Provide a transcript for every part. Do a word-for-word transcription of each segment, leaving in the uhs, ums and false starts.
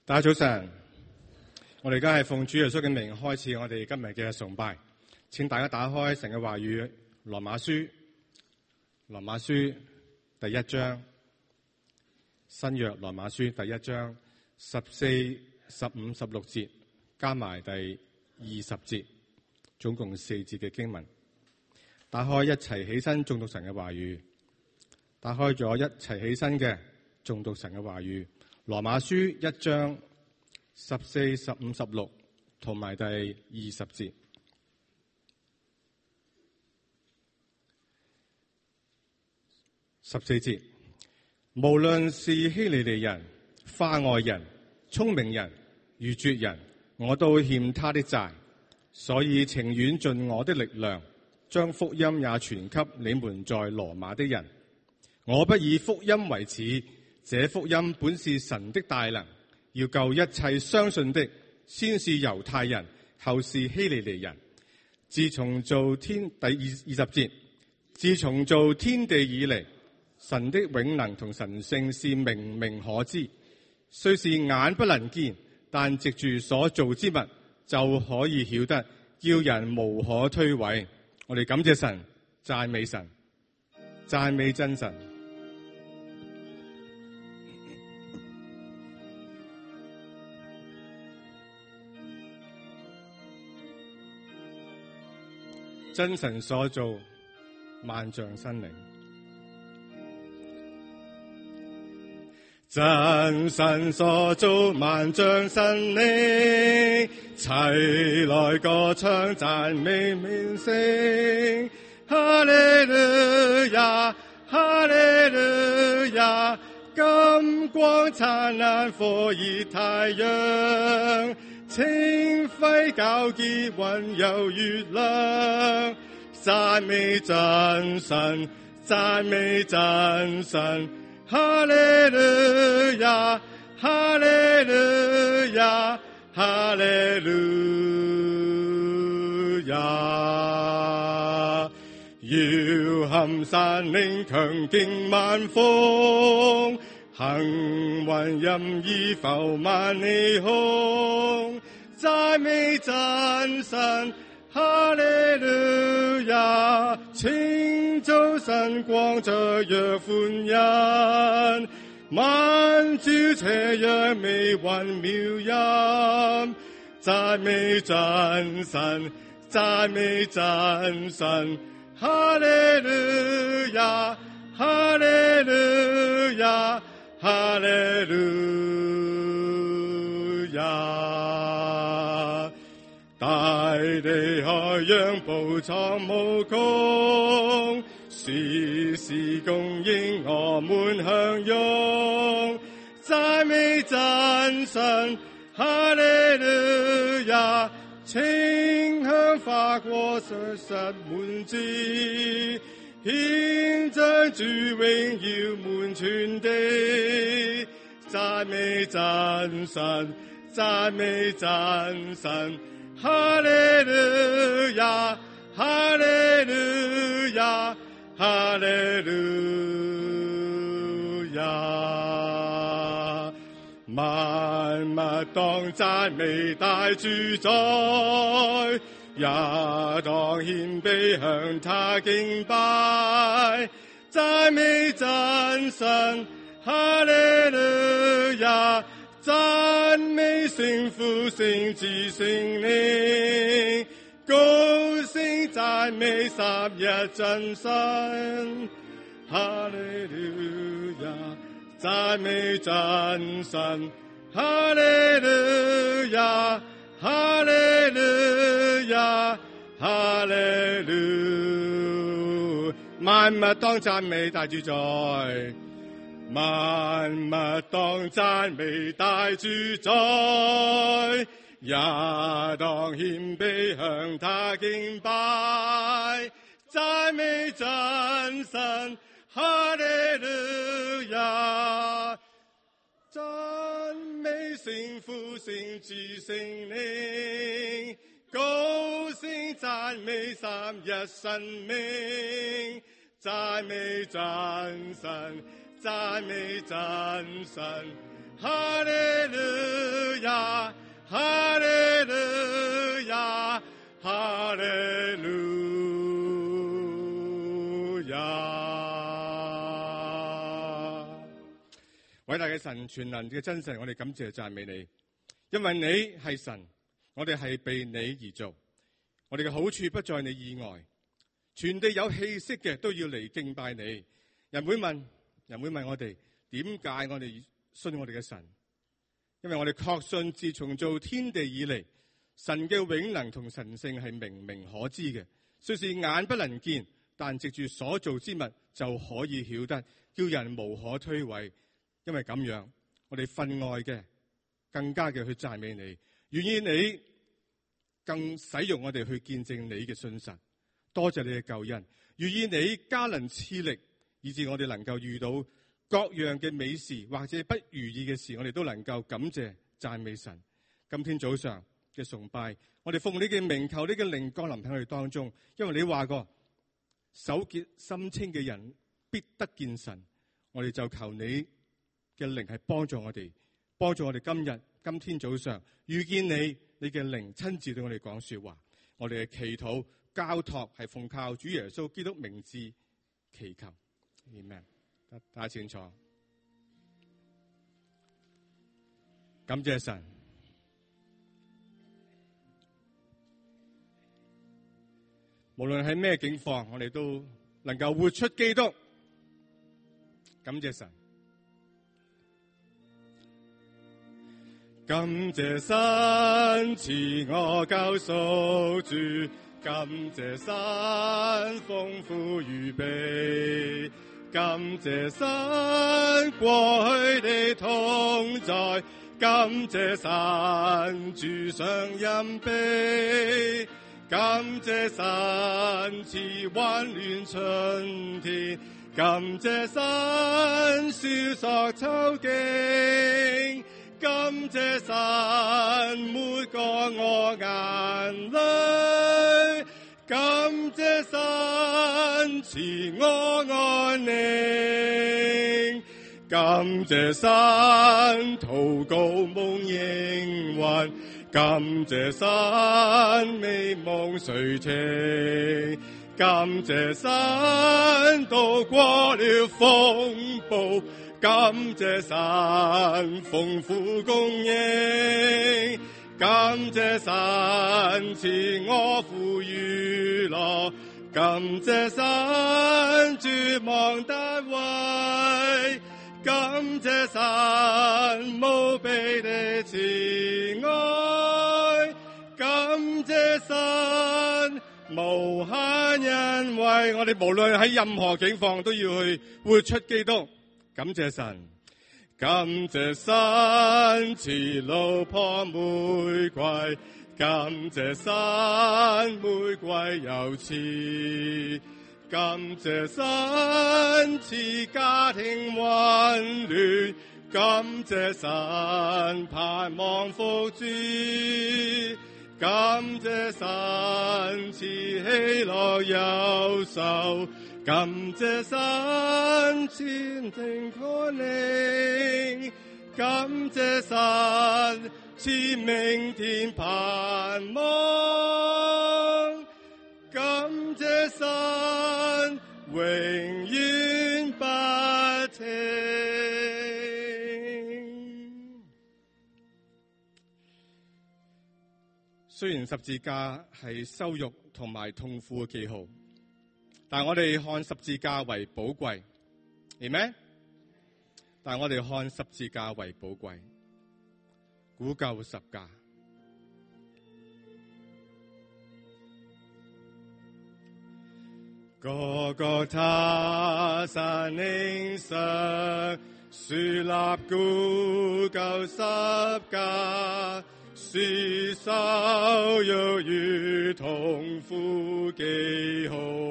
大家早晨，我哋而家係奉主耶穌嘅名開始我哋今日嘅崇拜，請大家打開神嘅話語，羅馬書，羅馬書第一章，新約羅馬書第一章十四、十五、十六節，加埋第二十節，總共四節嘅經文。打開一齊起身誦讀神嘅話語，打開咗一齊起身嘅誦讀神嘅話語。羅馬書一章十四、十五、十六同埋第二十節。十四節，無論是希利尼人、化外人、聰明人、愚拙人，我都欠他的債，所以情願盡我的力量，將福音也傳給你們在羅馬的人。我不以福音為恥，這福音本是神的大能，要救一切相信的，先是猶太人，後是希利尼人。自從造天第二二十節，自從造天地以嚟，神的永能同神性是明明可知，雖是眼不能見，但藉住所造之物就可以曉得，叫人無可推諉。我哋感謝神，讚美神，讚美真神。真神所造，萬象生靈。真神所造，萬象生靈，齊來歌唱讚美名聲。哈利路亞，哈利路亞，金光燦爛，火熱太陽，清輝皎潔，溫柔月亮。讚美真神，讚美真神。哈利路亞，哈利路亞，哈利路亞。搖撼山嶺，強勁萬風，行雲任意浮萬里空。讚美真神，哈利路亞，清早晨光雀躍歡欣，晚照斜陽美雲妙音。讚美真神，讚美真神，哈利路亞，哈利路亞，哈利路亞。大地海洋寶藏無窮，時時供應我們享用。讚美真神，哈利路亞，清香花果實實滿枝，獻將主榮耀滿全地。讚美真神，讚美真神，哈利路亞，哈利路亞，哈利路亞。萬物當讚美大主宰，也當謙卑向他敬拜。讚美真神，哈利路亞，讚美聖父、聖子、聖靈，高聲讚美三一真神。哈利路亞，讚美真神，哈利路亞，哈利路亞，哈利路。萬物當讚美大主宰，萬物當讚美大主宰，也當謙卑向他敬拜。讚美真神，哈利路亞，讚美聖父、聖子、聖靈，高聲讚美三一神明。讚美真神， 讚美真神，哈利路亞，哈利路亞，哈利路亞。偉大嘅神，全能嘅真神，我哋感謝讚美你，因為你係神，我哋係被你而做，我哋嘅好處不在你以外，全地有氣息嘅都要嚟敬拜你。人會問，人會問我哋點解我哋信我哋嘅神？因為我哋確信自從造天地以嚟，神嘅永能同神性係明明可知嘅，雖是眼不能見，但藉住所造之物就可以曉得，叫人無可推諉。因為咁樣，我哋分外嘅更加嘅去讚美你，願意你更使用我哋去見證你嘅信實。多謝你嘅救恩，願意你加能賜力，以致我哋能夠遇到各樣嘅美事或者不如意嘅事，我哋都能夠感謝讚美神。今天早上嘅崇拜，我哋奉你嘅名求，你嘅靈降臨喺我哋當中，因為你話過手潔心清嘅人必得見神。我哋就求你嘅靈係幫助我哋，幫助我哋今日今天早上遇見你，你嘅靈親自對我哋講說話。我哋嘅祈禱交託係奉靠主耶穌基督名字祈求。Amen。大家請坐。感謝神。無論係咩境況，我哋都能夠活出基督。感謝神。感謝神賜我救贖主，感謝神豐富預備，感謝神過去的同在，感謝神主上恩卑，感謝神賜溫暖春天，感謝神消索秋景，感謝神抹乾我眼淚，感謝神賜我安寧，感謝神禱告夢應允，感謝神美夢垂青，感謝神渡過了風暴，感謝神豐富供應，感謝神賜我富裕樂，感謝神絕望大衛，感謝神無比的慈愛，感謝神無限恩惠。我哋無論喺任何境況都要去活出基督。感謝神，感謝神賜路破玫瑰，感謝神玫瑰有刺，感謝神賜家庭溫暖，感謝神盼望福祉，感謝神賜喜樂憂愁，感謝神前程確定，感謝神賜明天盼望，感謝神永遠不停。雖然十字架係羞辱同埋痛苦嘅記號，但我哋看十字架為寶貴，係咩？但我哋看十字架為寶貴，古舊十架。各各他山嶺上，樹立古舊十架，是羞辱與痛苦記號。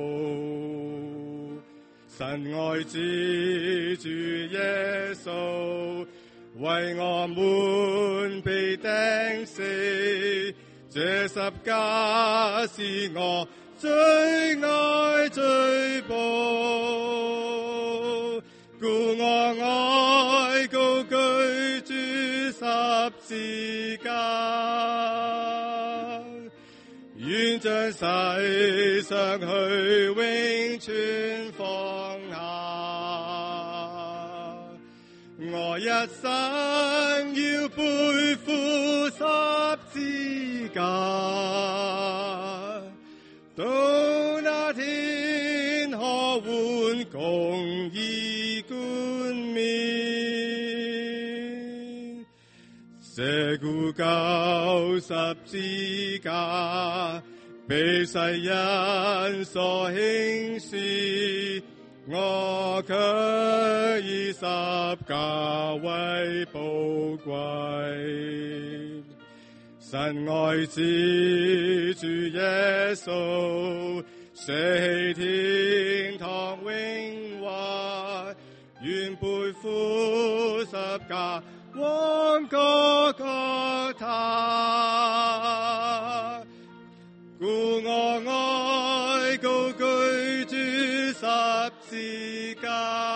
神愛子主耶穌，為我們被釘死，這十架是我最愛最寶，故我愛高舉主十字架，願將世上虛榮全放下。我一生要背負十字架，到那天可換公義冠冕。這古舊十字架被世人所輕視，我卻以十架為寶貴。神愛子主耶穌，捨棄天堂榮華，願背負十架往各各他。故我愛高舉主十字架，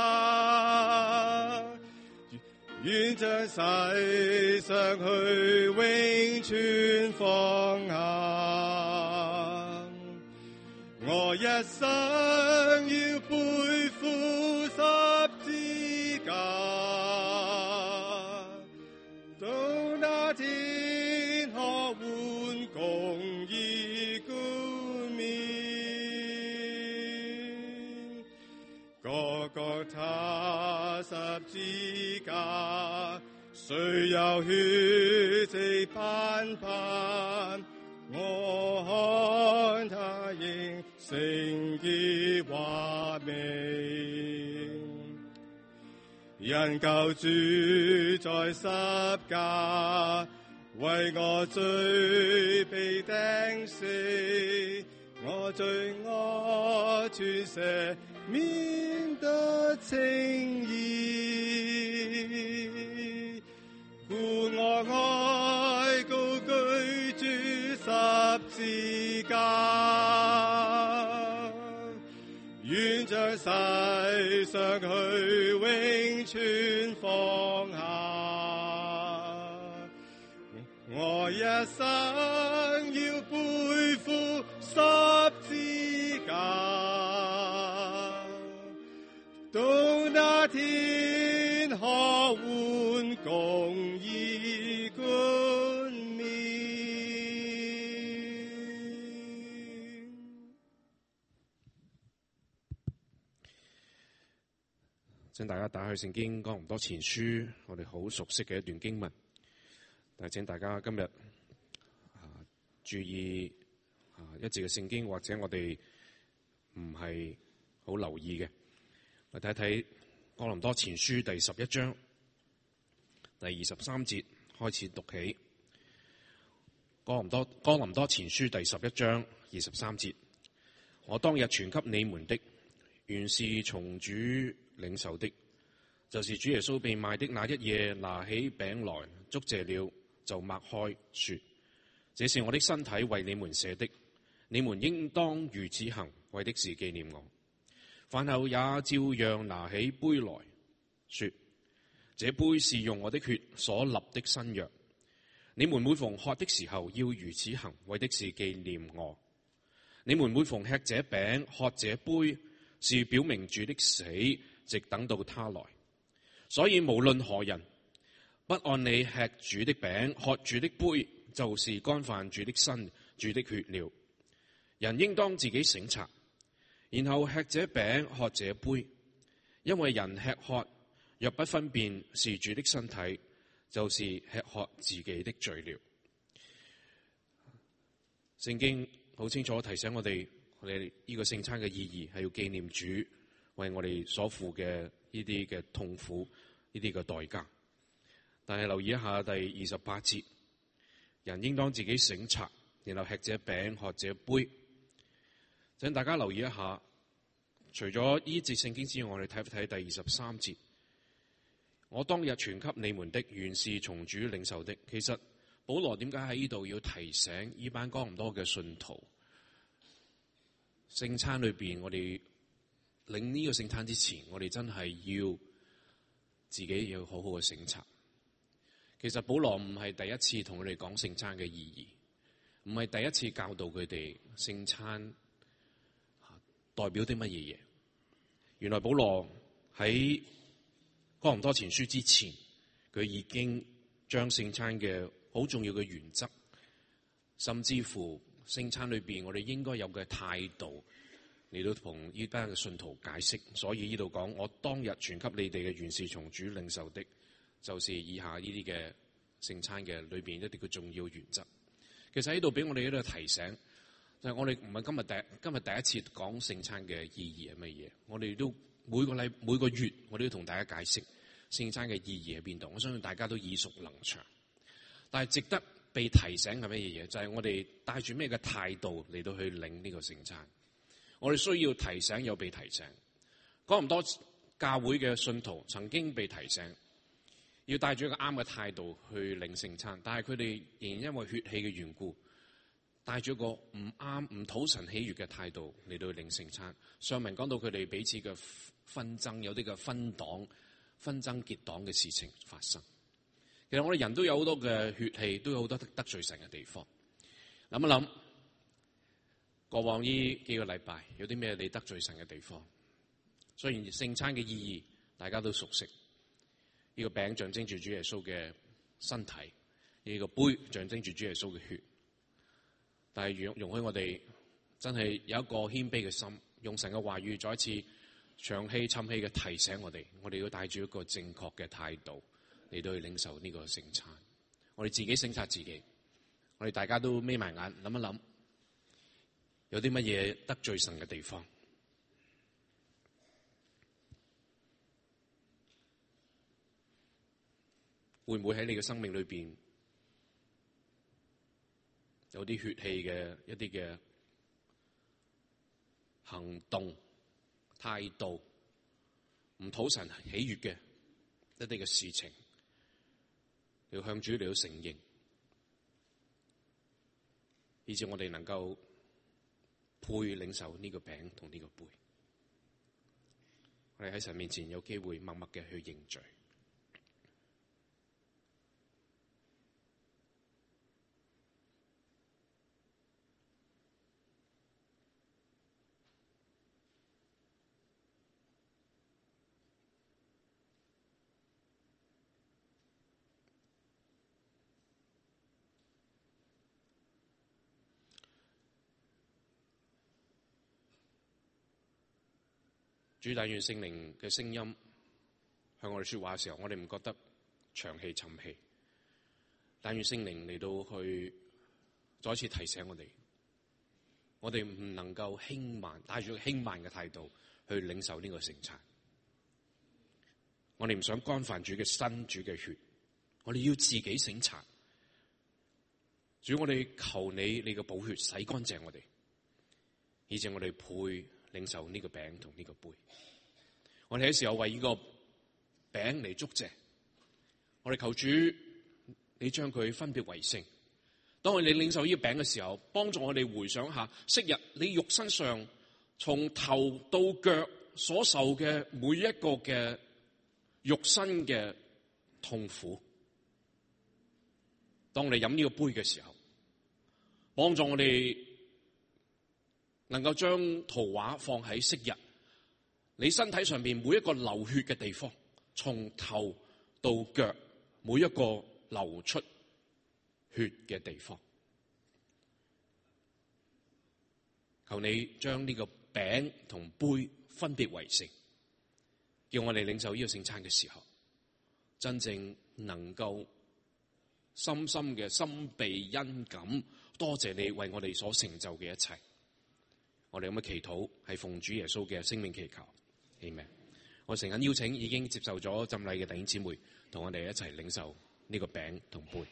願將世上虛榮全放下。我一生要背負十字架，到那天可換公義冠冕。各各他十字架，雖有血跡斑斑，我看他仍聖潔華美。因救主在十架，為我罪被釘死，我罪惡全赦免得稱義。故我愛高舉主十字架，願將世上虛榮全放下。我一生要背負十字架，到那天可換公義冠冕。 請大家打開聖經哥林多前書，我哋好熟悉嘅一段經文。但係請大家今日啊注意啊一節嘅聖經，或者我哋唔係好留意嘅。我睇睇哥林多前書第十一章第二十三節開始讀起。哥林多哥林多前書第十一章二十三節，我當日傳給你們的，原是從主領受的，就是主耶穌被賣的那一夜，拿起餅來，祝謝了，就擘開，說：這是我的身體，為你們捨的，你們應當如此行，為的是紀念我。飯後也照樣拿起杯來，說：這杯是用我的血所立的新約，你們每逢喝的時候要如此行，為的是紀念我。你們每逢吃這餅喝這杯，是表明主的死，直等到他來。所以無論何人不按理吃主的餅喝主的杯，就是干犯主的身主的血了。人應當自己省察，然後吃這餅喝這杯，因為人吃喝若不分辨是主的身體，就是吃喝自己的罪了。聖經好清楚提醒我哋，我哋呢個聖餐嘅意義係要紀念主為我哋所付嘅呢啲嘅痛苦，呢啲嘅代價。但係留意一下第二十八節，人應當自己省察，然後吃這餅喝這杯。請大家留意一下，除咗呢節聖經之外，我哋睇一睇第二十三節。我當日傳給你們的，原是從主領受的。其實保羅點解喺呢度要提醒呢班哥林多嘅信徒，聖餐裏邊我哋領呢個聖餐之前，我哋真係要自己要好好嘅省察。其實保羅唔係第一次同佢哋講聖餐嘅意義，唔係第一次教導佢哋聖餐代表啲乜嘢嘢。原來保羅喺哥林多前書之前，佢已經將聖餐嘅好重要嘅原則，甚至乎聖餐裏邊我哋應該有嘅態度嚟到同呢班嘅信徒解釋。所以呢度講，我當日傳給你哋嘅原是從主領受的，就是以下呢啲嘅聖餐嘅裏邊一啲嘅重要原則。其實喺度俾我哋一個提醒，就係、是、我哋唔係今日第今日第一次講聖餐嘅意義係乜嘢。我哋都每個禮每個月，我哋都同大家解釋聖餐嘅意義喺邊度。我相信大家都耳熟能詳。但係值得被提醒係乜嘢嘢？就係、是、我哋帶住咩嘅態度嚟到去領呢個聖餐。我哋需要提醒又被提醒。講咁多教會嘅信徒曾經被提醒，要帶住一個啱嘅態度去領聖餐，但係佢哋仍然因為血氣嘅緣故，帶住一個唔啱、唔討神喜悅嘅態度嚟到去領聖餐。上文講到佢哋彼此嘅紛爭，有啲嘅分黨、紛爭結黨嘅事情發生。其實我哋人都有好多嘅血氣，都有好多得罪神嘅地方。諗一諗，過往呢幾個禮拜有啲咩你得罪神嘅地方？雖然聖餐嘅意義大家都熟悉，呢個餅象徵住主耶穌嘅身體，呢個杯象徵住主耶穌嘅血。但係容容許我哋真係有一個謙卑嘅心，用神嘅話語再一次長氣沉氣嘅提醒我哋，我哋要帶住一個正確嘅態度嚟到去領受呢個聖餐。我哋自己省察自己，我哋大家都眯埋眼諗一諗，有啲乜嘢得罪神嘅地方？會唔會喺你嘅生命裏邊有啲血氣嘅一啲嘅行動態度唔討神喜悅嘅一啲嘅事情，要向主嚟到承認，以致我哋能夠配領受呢個餅同呢個杯。我哋喺神面前有機會默默嘅去認罪。主，但願聖靈嘅聲音向我哋說話嘅時候，我哋唔覺得長氣沉氣。但願聖靈嚟到去再一次提醒我哋，我哋唔能夠輕慢，帶住輕慢嘅態度去領受呢個聖餐。我哋唔想干犯主嘅身、主嘅血，我哋要自己省察。主，我哋求你，你嘅寶血洗乾淨我哋，以致我哋配領受呢個餅同呢個杯。我哋喺時候為呢個餅嚟祝謝，我哋求主你將佢分別為聖。當我哋領受呢個餅嘅時候，幫助我哋回想下昔日你肉身上從頭到腳所受嘅每一個嘅肉身嘅痛苦。當我哋飲呢個杯嘅時候，幫助我哋能夠將圖畫放喺昔日你身體上面每一個流血嘅地方，從頭到腳每一個流出血嘅地方。求你將呢個餅同杯分別為聖，叫我哋領受呢個聖餐嘅時候，真正能夠深深嘅心被恩感，多謝你為我哋所成就嘅一切。我哋咁嘅祈禱係奉主耶穌嘅聖名祈求，Amen。我誠懇邀請已經接受咗浸禮嘅弟兄姊妹，同我哋一齊領受呢個餅同杯。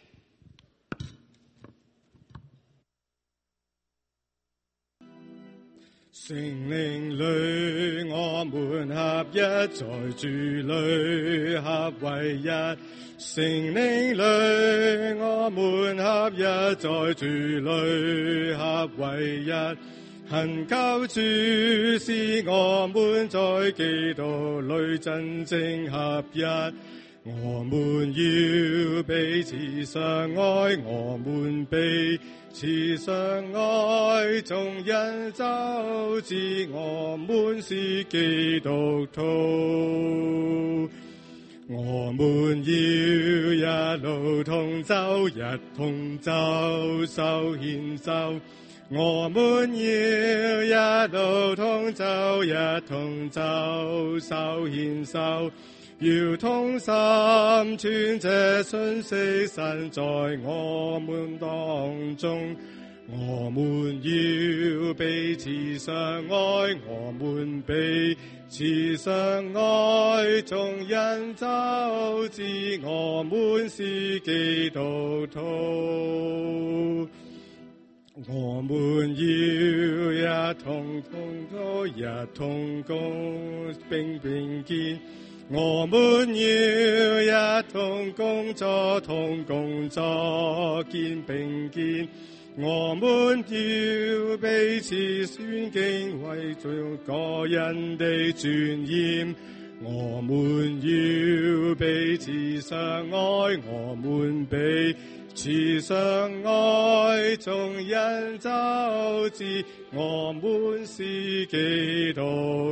聖靈裏我們合一，在主裏合為一。聖靈裏我們合一，在主裏合為一。 懇求主使我們在基督裏真正合一，我們要彼此相愛，我們彼此相愛，眾人就知我們是基督徒。我們要一路同走，一同走，手牽手。我們要一路同走，一同走，手牽手。要同心傳這信息，神在我們當中。我們要彼此相愛，我們彼此相愛，眾人就知我們是基督徒。我們要一同同走，一同共並並肩。我們要一同工作，同工作肩並肩。我們要彼此尊敬，為做個人的尊嚴。我們要彼此相愛，我們彼此相愛，眾人就知我們是基督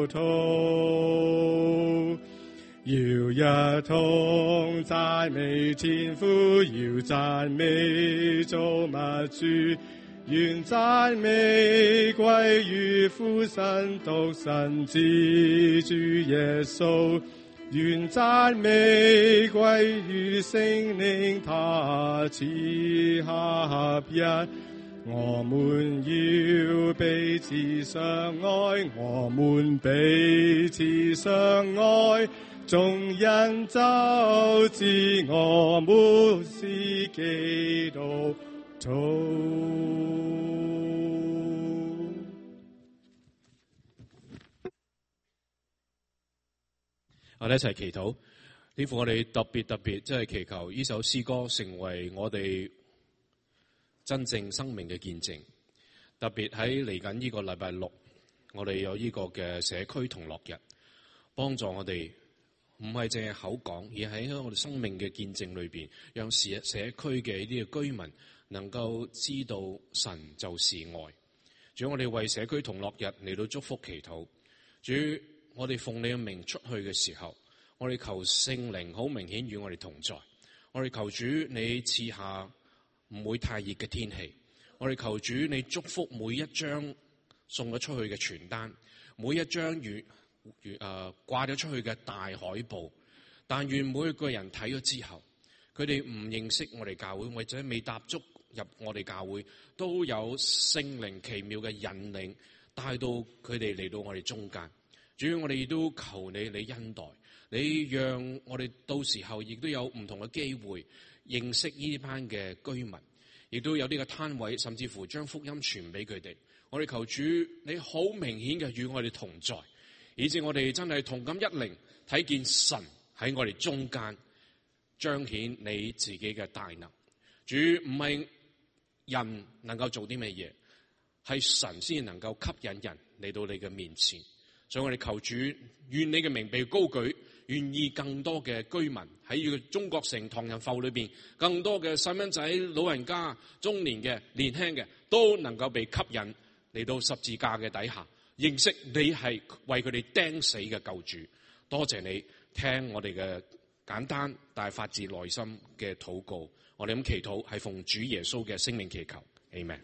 徒。要一同讚美天父，要讚美造物主，願讚美歸於父神獨生子主耶穌，願讚美歸於聖靈，他賜下合一。我們要彼此相愛，我們彼此相愛，眾人就知我們是基督徒。 我哋一齊祈禱，天父，我哋特別特別即係祈求呢首詩歌成為我哋真正生命嘅見證。特別喺嚟緊呢個禮拜六，我哋有呢個嘅社區同樂日，幫助我哋唔係淨係口講，而喺我哋生命嘅見證裏邊，讓社社區嘅呢啲嘅居民能夠知道神就是愛。主，我哋為社區同樂日嚟到祝福祈禱。主，我哋奉你嘅名出去嘅時候，我哋求聖靈好明顯與我哋同在。我哋求主你賜下唔會太熱嘅天氣。我哋求主你祝福每一張送咗出去嘅傳單，每一張如如誒掛咗出去嘅大海報。但願每一個人睇咗之後，佢哋唔認識我哋教會，或者未踏足入我哋教會，都有聖靈奇妙嘅引領，帶到佢哋嚟到我哋中間。主要我哋亦都求你，你恩待，你讓我哋到時候亦都有唔同嘅機會認識呢班嘅居民，亦都有啲嘅攤位，甚至乎將福音傳俾佢哋。我哋求主，你好明顯嘅與我哋同在，以致我哋真係同感一靈，睇見神喺我哋中間彰顯你自己嘅大能。主，唔係人能夠做啲咩嘢，係神先能夠吸引人嚟到你嘅面前。所以我哋求主，願你嘅名被高舉，願意更多嘅居民喺呢個中國城唐人埠裏邊，更多嘅細蚊仔、老人家、中年嘅、年輕嘅，都能夠被吸引嚟到十字架嘅底下，認識你係為佢哋釘死嘅救主。多謝你聽我哋嘅簡單但係發自內心嘅禱告。我哋咁祈禱係奉主耶穌嘅聖名祈求，Amen。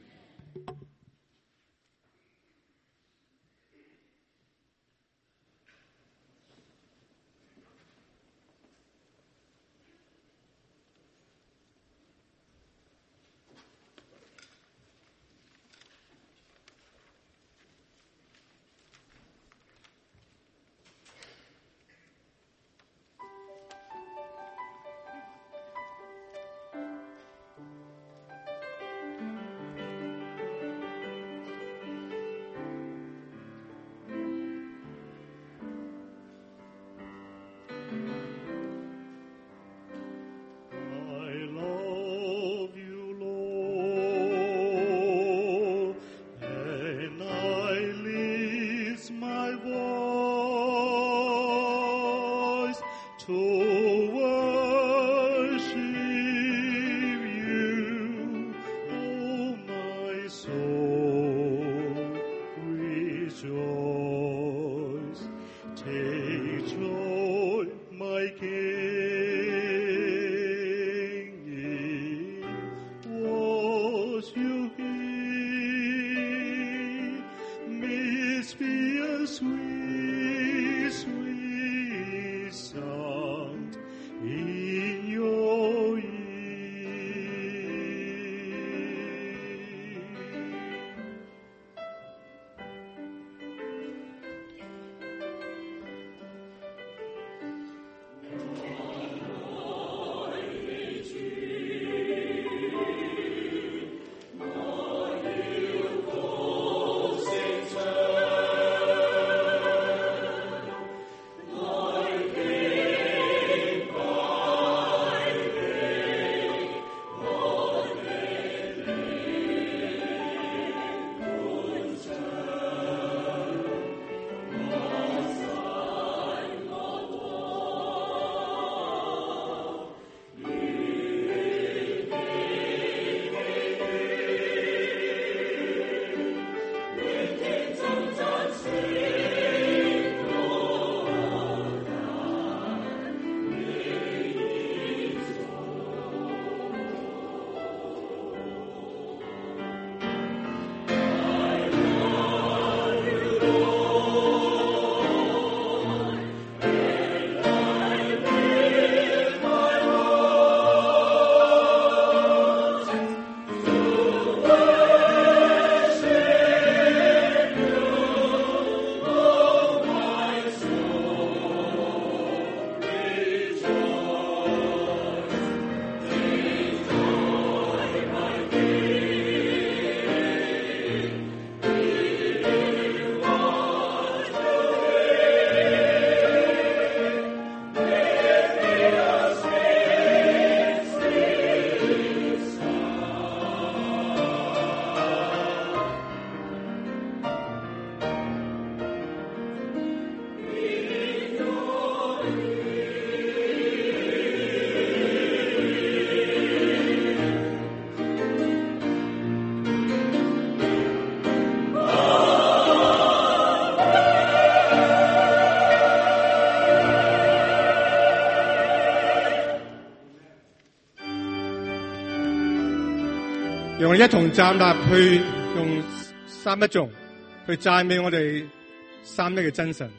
讓我哋一同站立去用三一頌去讚美我哋三一嘅真神。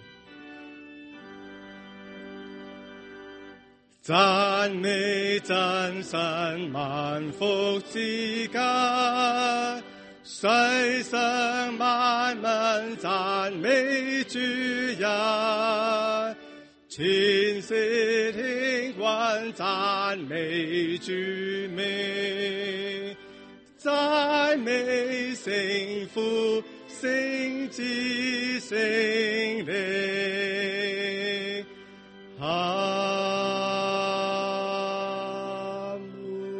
讚美真神萬福之家，世上萬民讚美主日，千世天君讚美主名，讚美聖父、聖子、聖靈。阿門。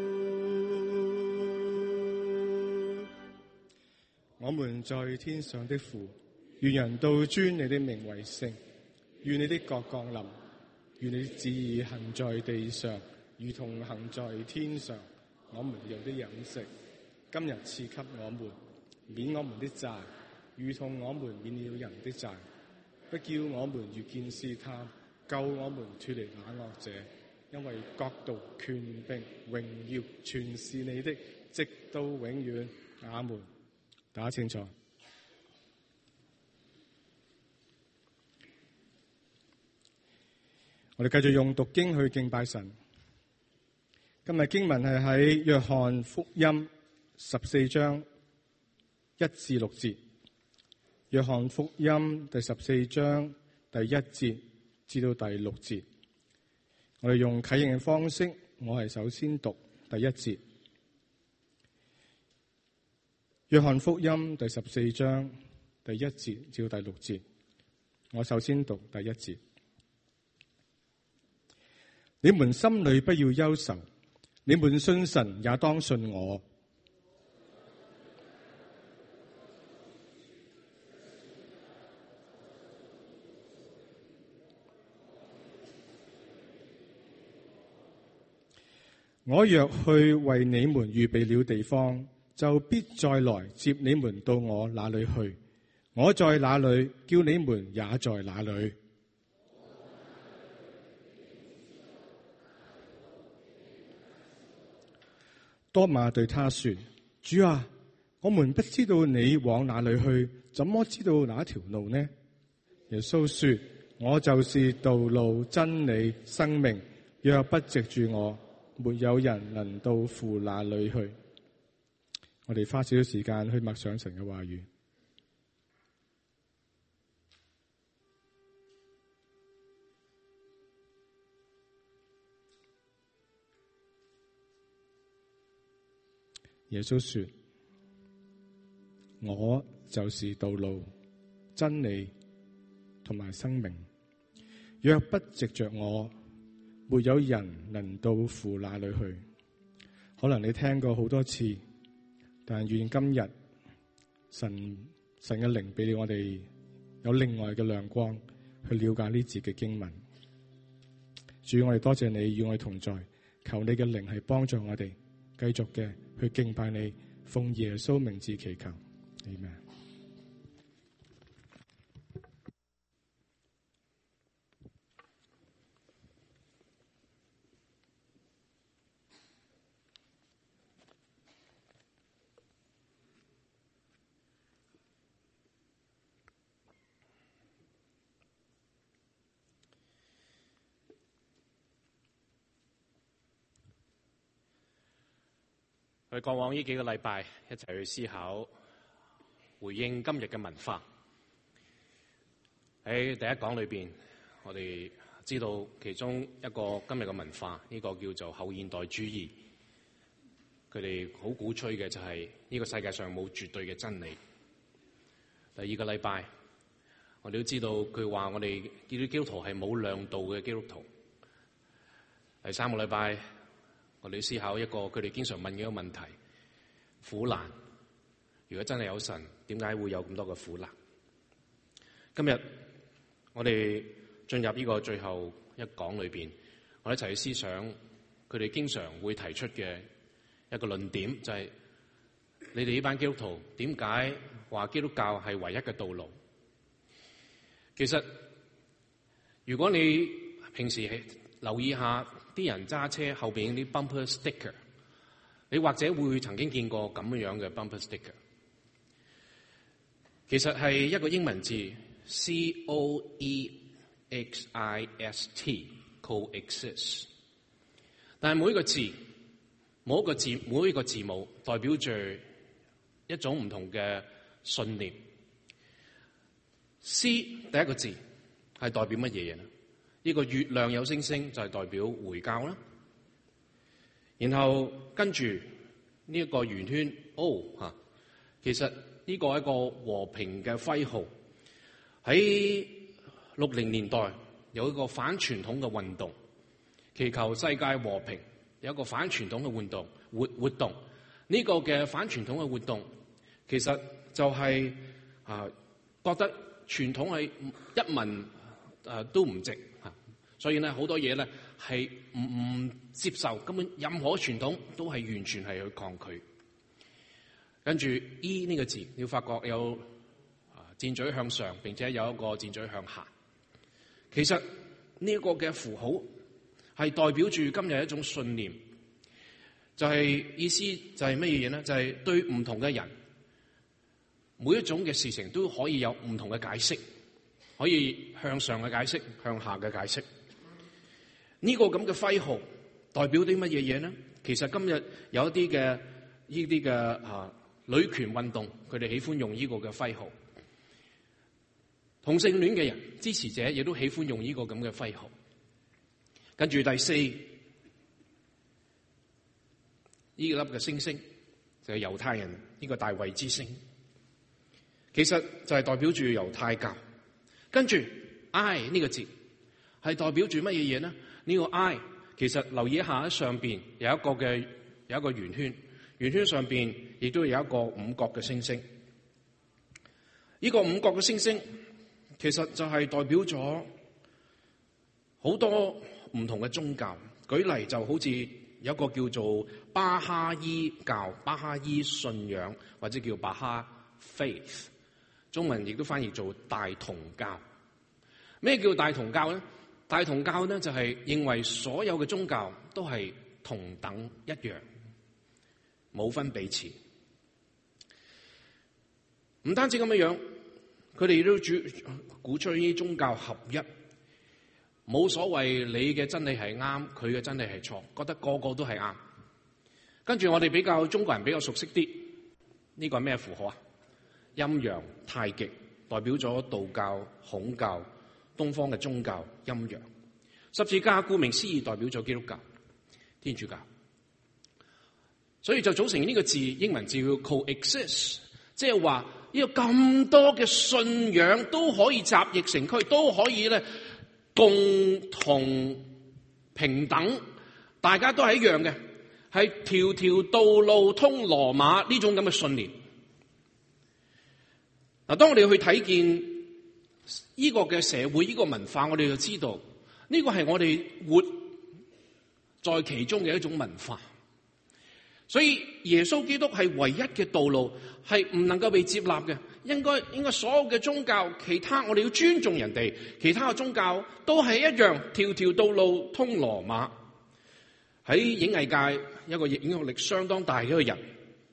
我們在天上的父，願人都尊你的名為聖。願你的國降臨，願你的旨意行在地上，如同行在天上。我們要的飲食，今日賜給我們，免我們的債，如同我們免了人的債，不叫我們遇見試探，救我們脫離那惡者。因為國度、權柄、榮耀，全是你的，直到永遠。阿門。大家清楚。我哋繼續用讀經去敬拜神。今日經文係喺約翰福音十四章一至六節。約翰福音第十四章第一節至到第六節。我哋用啟應嘅方式，我係首先讀第一節。約翰福音第十四章第一節至到第六節。我首先讀第一節。你們心裏不要憂愁，你們信神也當信我。 我若去為你們預備了地方，就必再來接你們到我那裏去。我在哪裏，叫你們也在哪裏。多馬對他說：主啊，我們不知道你往哪裏去，怎麼知道哪條路呢？耶穌說：我就是道路、真理、生命，若不藉住我，沒有人能到父那裏去。我哋花少少時間去默想神嘅話語。耶穌說：我就是道路、真理同埋生命，若不藉着我，沒有人能到父那裏去。可能你聽過好多次，但願今日神神嘅靈俾我哋有另外嘅亮光去了解呢節嘅經文。主，我哋多謝你與我哋同在，求你嘅靈係幫助我哋繼續嘅去敬拜你，奉耶穌名字祈求，阿們。 我哋過往呢幾個禮拜一齊去思考，回應今日嘅文化。喺第一講裏邊，我哋知道其中一個今日嘅文化，呢個叫做後現代主義。佢哋好鼓吹嘅就係呢個世界上冇絕對嘅真理。第二個禮拜，我哋都知道佢話我哋基督徒係冇亮度嘅基督徒。第三個禮拜，我哋思考一個佢哋經常問嘅一個問題：苦難。如果真係有神，點解會有咁多嘅苦難？今日我哋進入呢個最後一講裏邊，我哋一齊去思想佢哋經常會提出嘅一個論點，就係你哋呢班基督徒點解話基督教係唯一嘅道路？其實如果你平時係留意下啲人揸車後邊啲 bumper sticker， 你或者會曾經見過咁樣嘅 bumper sticker。其實係一個英文字 C O E X I S T coexist， 但係每一個字，每一個字，每一個字母代表住一種唔同嘅信念。C 第一個字係代表乜嘢嘢呢？呢個月亮有星星就係代表回教啦，然後跟住呢一個圓圈 O 吓，其實呢個係一個和平嘅徽號。喺六零年代有一個反傳統嘅運動，祈求世界和平，有一個反傳統嘅運動活活動。呢個嘅反傳統嘅活動，其實就係啊覺得傳統係一文誒都唔值。所以咧，好多嘢咧係唔唔接受，根本任何傳統都係完全係去抗拒。跟住 E 呢個字，你要發覺有啊箭嘴向上，並且有一個箭嘴向下。其實呢一個嘅符號係代表住今日一種信念，就係、是、意思就係乜嘢嘢咧？就係、是、對唔同嘅人，每一種嘅事情都可以有唔同嘅解釋，可以向上嘅解釋，向下嘅解釋。呢個咁嘅徽號代表啲乜嘢嘢呢？其實今日有一啲嘅呢啲嘅啊女權運動，佢哋喜歡用呢個嘅徽號。同性戀嘅人支持者亦都喜歡用呢個咁嘅徽號。跟住第四呢粒嘅星星就係猶太人呢個大衛之星，其實就係代表住猶太教。跟住 I 呢個字係代表住乜嘢嘢呢？呢個 I 其實留意一下，喺上邊有一個嘅有一個圓圈，圓圈上邊亦都有一個五角嘅星星。呢個五角嘅星星其實就係代表咗好多唔同嘅宗教。舉例就好似有一個叫做巴哈伊教、巴哈伊信仰，或者叫巴哈 faith， 中文亦都翻譯做大同教。咩叫大同教咧？大同教咧就係認為所有嘅宗教都係同等一樣，冇分彼此。唔單止咁樣樣，佢哋都主鼓吹呢宗教合一，冇所謂你嘅真理係啱，佢嘅真理係錯，覺得個個都係啱。跟住我哋比較中國人比較熟悉啲，呢個係咩符號啊？陰陽太極，代表咗道教、孔教、東方嘅宗教陰陽。十字架顧名思義代表咗基督教、天主教，所以就組成呢個字，英文字叫 coexist， 即係話呢個咁多嘅信仰都可以集腋成裘，都可以咧共同平等，大家都係一樣嘅，係條條道路通羅馬呢種咁嘅信念。嗱，當我哋去睇見呢個嘅社會、呢個文化，我哋就知道呢個係我哋活在其中嘅一種文化。所以耶穌基督係唯一嘅道路，係唔能夠被接納嘅。應該應該所有嘅宗教，其他我哋要尊重人哋，其他嘅宗教都係一樣，條條道路通羅馬。喺影藝界一個影響力相當大嘅一個人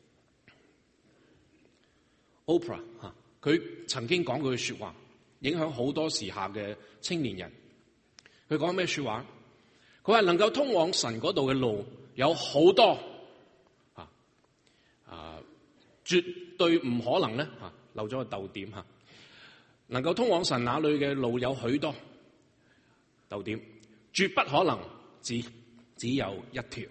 Oprah 吓，佢曾經講過句說話，影響好多時下嘅青年人。佢講咩說話？佢話能夠通往神嗰度嘅路有好多，啊啊，絕對唔可能咧吓，漏咗個逗點吓。能夠通往神那裏嘅路有許多，逗點，絕不可能只只有一條。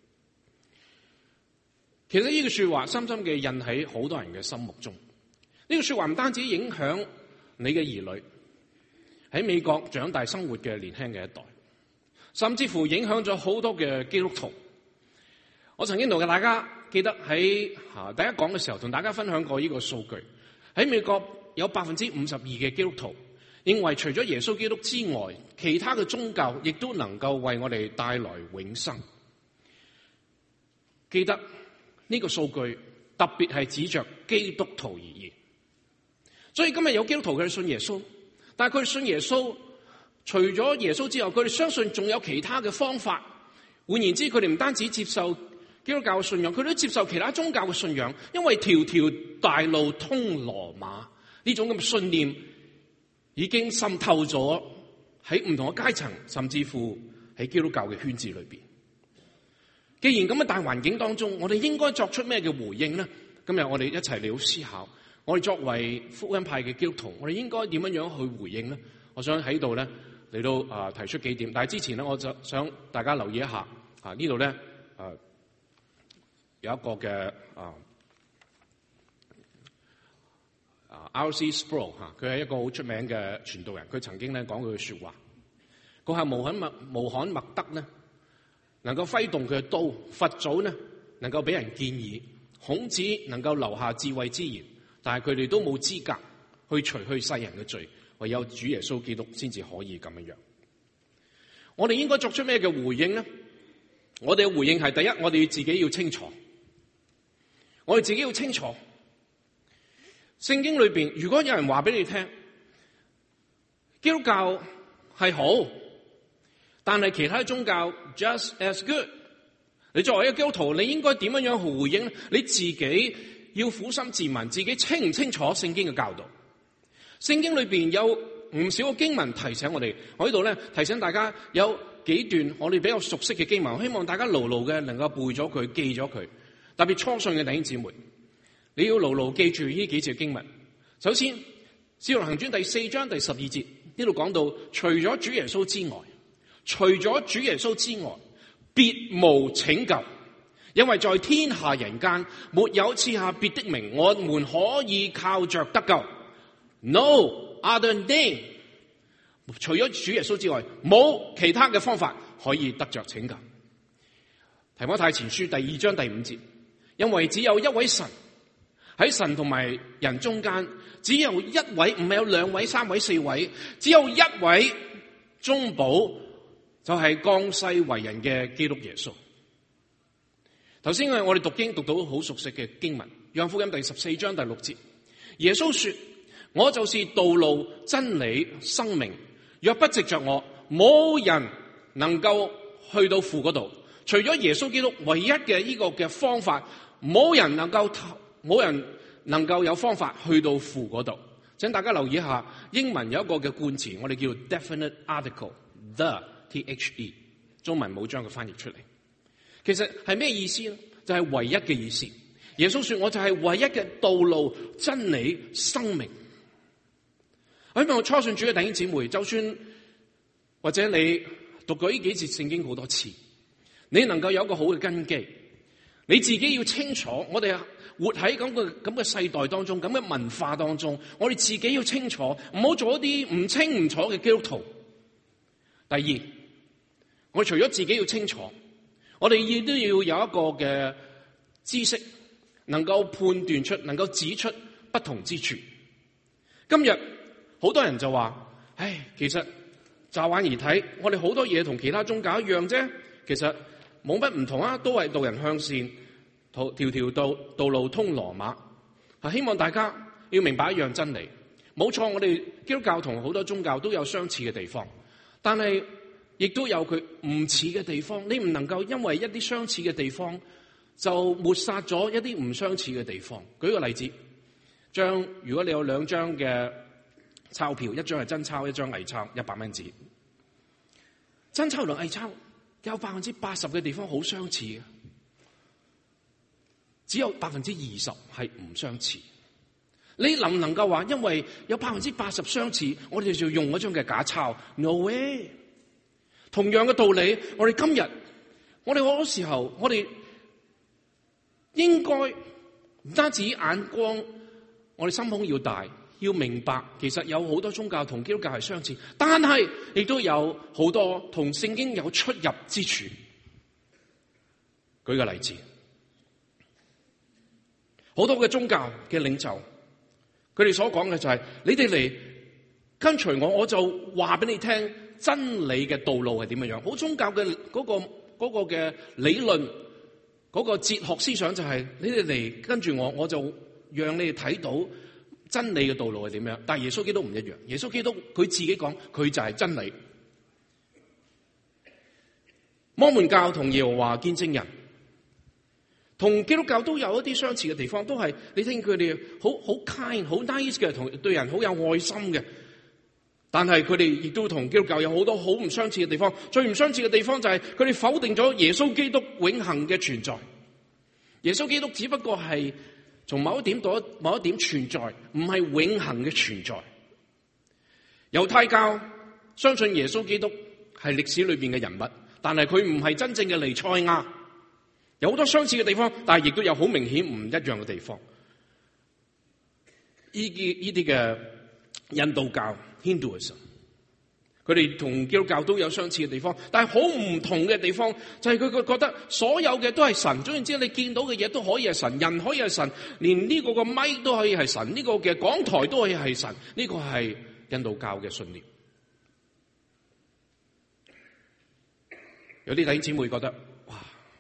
其實呢句說話深深嘅印喺好多人嘅心目中。呢句說話唔單止影響你嘅兒女，喺美國長大生活嘅年輕嘅一代，甚至乎影響咗好多嘅基督徒。我曾經同大家記得喺啊第一講嘅時候，同大家分享過呢個數據。喺美國有百分之五十二嘅基督徒認為，除咗耶穌基督之外，其他嘅宗教亦都能夠為我哋帶來永生。記得呢個數據特別係指着基督徒而言。所以今日有基督徒佢哋信耶穌，但係佢哋信耶穌，除咗耶穌之後，佢哋相信仲有其他嘅方法。換言之，佢哋唔單止接受基督教嘅信仰，佢哋都接受其他宗教嘅信仰，因為條條大路通羅馬呢種咁嘅信念已經滲透咗喺唔同嘅階層，甚至乎喺基督教嘅圈子裏邊。既然咁嘅大環境當中，我哋應該作出咩嘅回應呢？今日我哋一齊嚟好思考，我哋作為福音派嘅基督徒，我哋應該點樣樣去回應呢？我想喺度咧嚟到啊提出幾點，但係之前咧，我就想大家留意一下啊呢度咧啊有一個嘅啊啊 R C Sproul 吓，佢係一個好出名嘅傳道人，佢曾經咧講過句說話，佢係穆罕默穆罕默德咧能夠揮動佢嘅刀，佛祖呢能夠俾人建議，孔子能夠留下智慧之言，但係佢哋都冇資格去除去世人嘅罪，唯有主耶穌基督先至可以咁樣樣。我哋應該作出咩嘅回應呢？我哋嘅回應係第一，我哋自己要清楚，我哋自己要清楚，聖經裏邊如果有人話俾你聽，基督教係好，但係其他宗教 just as good， 你作為一個基督徒，你應該點樣樣去回應呢？你自己要苦心自問，自己清唔清楚聖經嘅教導？聖經裏邊有唔少嘅經文提醒我哋，我喺度咧提醒大家有幾段我哋比較熟悉嘅經文，我希望大家牢牢嘅能夠背咗佢，記咗佢。特別初信嘅弟兄姊妹，你要牢牢記住呢幾節經文。首先，《使徒行傳》第四章第十二節呢度講到，除咗主耶穌之外，除咗主耶穌之外，別無拯救，因為在天下人間沒有賜下別的名，我們可以靠着得救。No other name， 除咗主耶穌之外，冇其他嘅方法可以得着拯救。提摩太前書第二章第五節，因為只有一位神，喺神同埋人中間，只有一位，唔係有兩位、三位、四位，只有一位中保，就係降世為人嘅基督耶穌。 頭先我哋讀經讀到好熟悉嘅經文，約翰福音第十四章第六節，耶穌說：我就是道路、真理、生命，若不藉着我，冇人能夠去到父嗰度。除咗耶穌基督唯一嘅呢個嘅方法，冇人能夠冇人能夠有方法去到父嗰度。請大家留意一下，英文有一個嘅冠詞，我哋叫 definite article the T H E， 中文冇將佢翻譯出嚟。其實係咩意思咧？就係、是、唯一嘅意思。耶穌說：我就係唯一嘅道路、真理、生命。我希望我初信主嘅弟兄姊妹，就算或者你讀過呢幾節聖經好多次，你能夠有一個好嘅根基，你自己要清楚，我哋活喺咁嘅咁嘅世代當中，咁嘅文化當中，我哋自己要清楚，唔好做一啲唔清唔楚嘅基督徒。第二，我哋除咗自己要清楚，我哋亦都要有一個嘅知識，能夠判斷出，能夠指出不同之處。今日好多人就話：唉，其實乍眼而睇，我哋好多嘢同其他宗教一樣啫。其實冇乜唔同啊，都係導人向善，條條道道路通羅馬。希望大家要明白一樣真理。冇錯，我哋基督教同好多宗教都有相似嘅地方，但係亦都有佢唔似嘅地方。你唔能夠因為一啲相似嘅地方就抹殺咗一啲唔相似嘅地方。舉個例子，將如果你有兩張嘅鈔票，一張係真鈔，一張偽鈔，一百蚊紙。真鈔同偽鈔有百分之八十嘅地方好相似嘅，只有百分之二十係唔相似。你能唔能夠話因為有百分之八十相似，我哋就用嗰張嘅假鈔 ？No way！ 同樣嘅道理，我哋今日，我哋好多時候，我哋應該唔單止眼光，我哋心胸要大。要明白，其實有好多宗教同基督教係相似，但係亦都有好多同聖經有出入之處。舉個例子，好多嘅宗教嘅領袖，佢哋所講嘅就係、是：你哋嚟跟隨我，我就話俾你聽真理嘅道路係點樣樣。好宗教嘅嗰、那個嗰、那個嘅理論，嗰、那個哲學思想就係、是：你哋嚟跟住我，我就讓你哋睇到真理嘅道路係點樣？但係耶穌基督唔一樣。耶穌基督佢自己講，佢就係真理。摩門教同耶和華見證人，同基督教都有一啲相似嘅地方，都係你聽佢哋好好 kind、好 nice 嘅，同對人好有愛心嘅。但係佢哋亦都同基督教有好多好唔相似嘅地方。最唔相似嘅地方就係佢哋否定咗耶穌基督永恆嘅存在。耶穌基督只不過係從某一點到某一點存在，唔係永恆嘅存在。猶太教相信耶穌基督係歷史裏邊嘅人物，但係佢唔係真正嘅彌賽亞。有好多相似嘅地方，但係亦都有好明顯唔一樣嘅地方。呢啲呢啲嘅印度教 Hinduism， 佢哋同基督教都有相似嘅地方，但係好唔同嘅地方就係佢佢覺得所有嘅都係神。總言之，你見到嘅嘢都可以係神，人可以係神，連呢個個咪都可以係神，呢個嘅講台都可以係神。呢個係印度教嘅信念。有啲弟兄姊妹覺得，哇，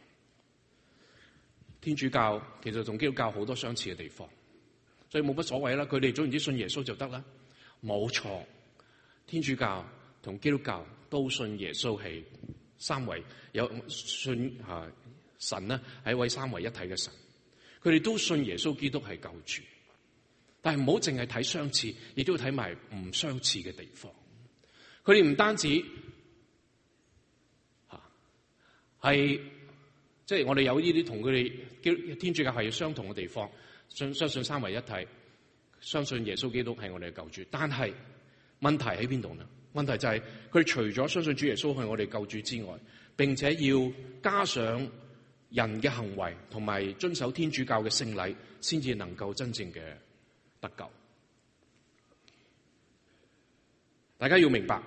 天主教其實同基督教好多相似嘅地方，所以冇乜所謂啦。佢哋總言之信耶穌就得啦。冇錯，天主教同基督教都信耶穌係三位，有信啊神呢係一位三位一體嘅神。佢哋都信耶穌基督係救主，但係唔好淨係睇相似，亦都要睇埋唔相似嘅地方。佢哋唔單止吓係，即係我哋有呢啲同佢哋天主教係相同嘅地方，信相信三位一體，相信耶穌基督係我哋嘅救主。但係問題喺邊度呢？問題就係佢哋除咗相信主耶穌係我哋救主之外，並且要加上人嘅行為同埋遵守天主教嘅聖禮，先至能夠真正嘅得救。大家要明白，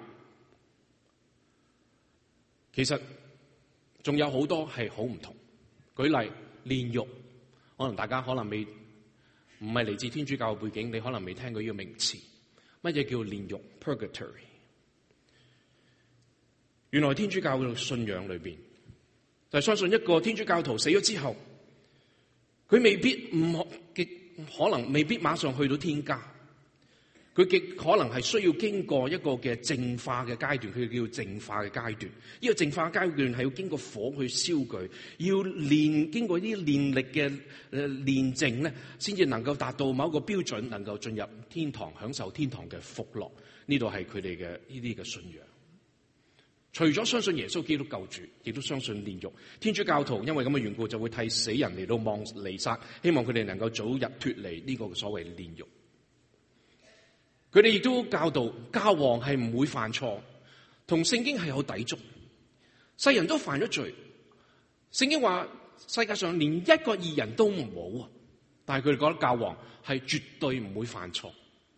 其實仲有好多係好唔同。舉例煉獄，可能大家可能未唔係嚟自天主教嘅背景，你可能未聽過呢個名詞。乜嘢叫煉獄 （Purgatory）？原來天主教嘅信仰裏邊就係相信一個天主教徒死咗之後，佢未必唔極可能未必馬上去到天家，佢極可能係需要經過一個嘅淨化嘅階段，佢叫淨化嘅階段。呢個淨化階段係要經過火去燒佢，要練經過呢啲練力嘅誒練淨咧，先至能夠達到某一個標準，能夠進入天堂，享受天堂嘅福樂。呢度係佢哋嘅呢啲嘅信仰。除咗相信耶穌基督救主，亦都相信煉獄。天主教徒因為咁嘅緣故，就會替死人嚟到望彌撒，希望佢哋能夠早日脫離呢個所謂嘅煉獄。佢哋亦都教導教皇係唔會犯錯，同聖經係有抵觸。世人都犯咗罪，聖經話世界上連一個義人都冇啊，但係佢哋覺得教皇係絕對唔會犯錯。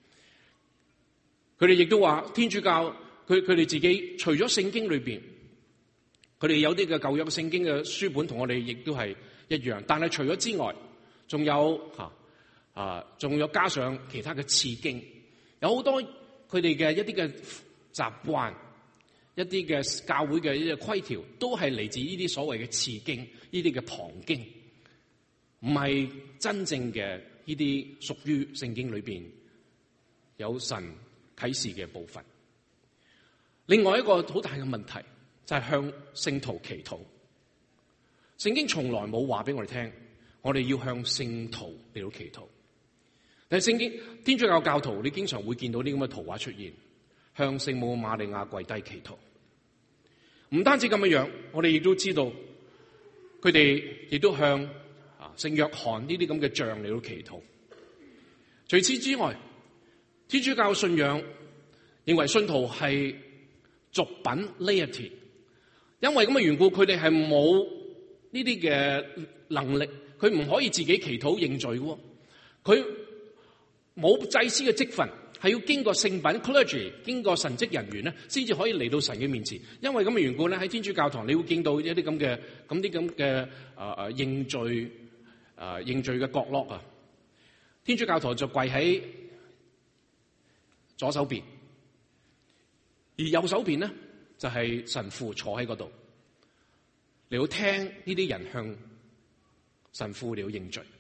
佢哋亦都話天主教。佢佢哋自己除咗聖經裏邊，佢哋有啲嘅舊約聖經嘅書本同我哋亦都係一樣，但係除咗之外，仲有吓啊，仲有加上其他嘅次經，有好多佢哋嘅一啲嘅習慣，一啲嘅教會嘅一啲規條，都係嚟自呢啲所謂嘅次經，呢啲嘅旁經，唔係真正嘅呢啲屬於聖經裏邊有神啟示嘅部分。另外一個好大嘅問題就係向聖徒祈禱。聖經從來冇話俾我哋聽，我哋要向聖徒嚟到祈禱。但係聖經天主教教徒，你經常會見到啲咁嘅圖畫出現，向聖母瑪利亞跪低祈禱。唔單止咁嘅樣，我哋亦都知道佢哋亦都向啊聖約翰呢啲咁嘅像嚟到祈禱。除此之外，天主教信仰認為信徒係俗品 laity， 因為咁嘅緣故，佢哋係冇呢啲嘅能力，佢唔可以自己祈禱認罪嘅，佢冇祭司嘅職份，係要經過聖品 clergy， 經過神職人員咧，先至可以嚟到神嘅面前。因為咁嘅緣故咧，喺天主教堂你會見到一啲咁嘅咁啲咁嘅啊啊認罪啊、呃、認罪嘅角落啊，天主教徒就跪喺左手邊。而右手邊咧就係、是、神父坐喺嗰度，嚟到聽呢啲人向神父嚟到認罪。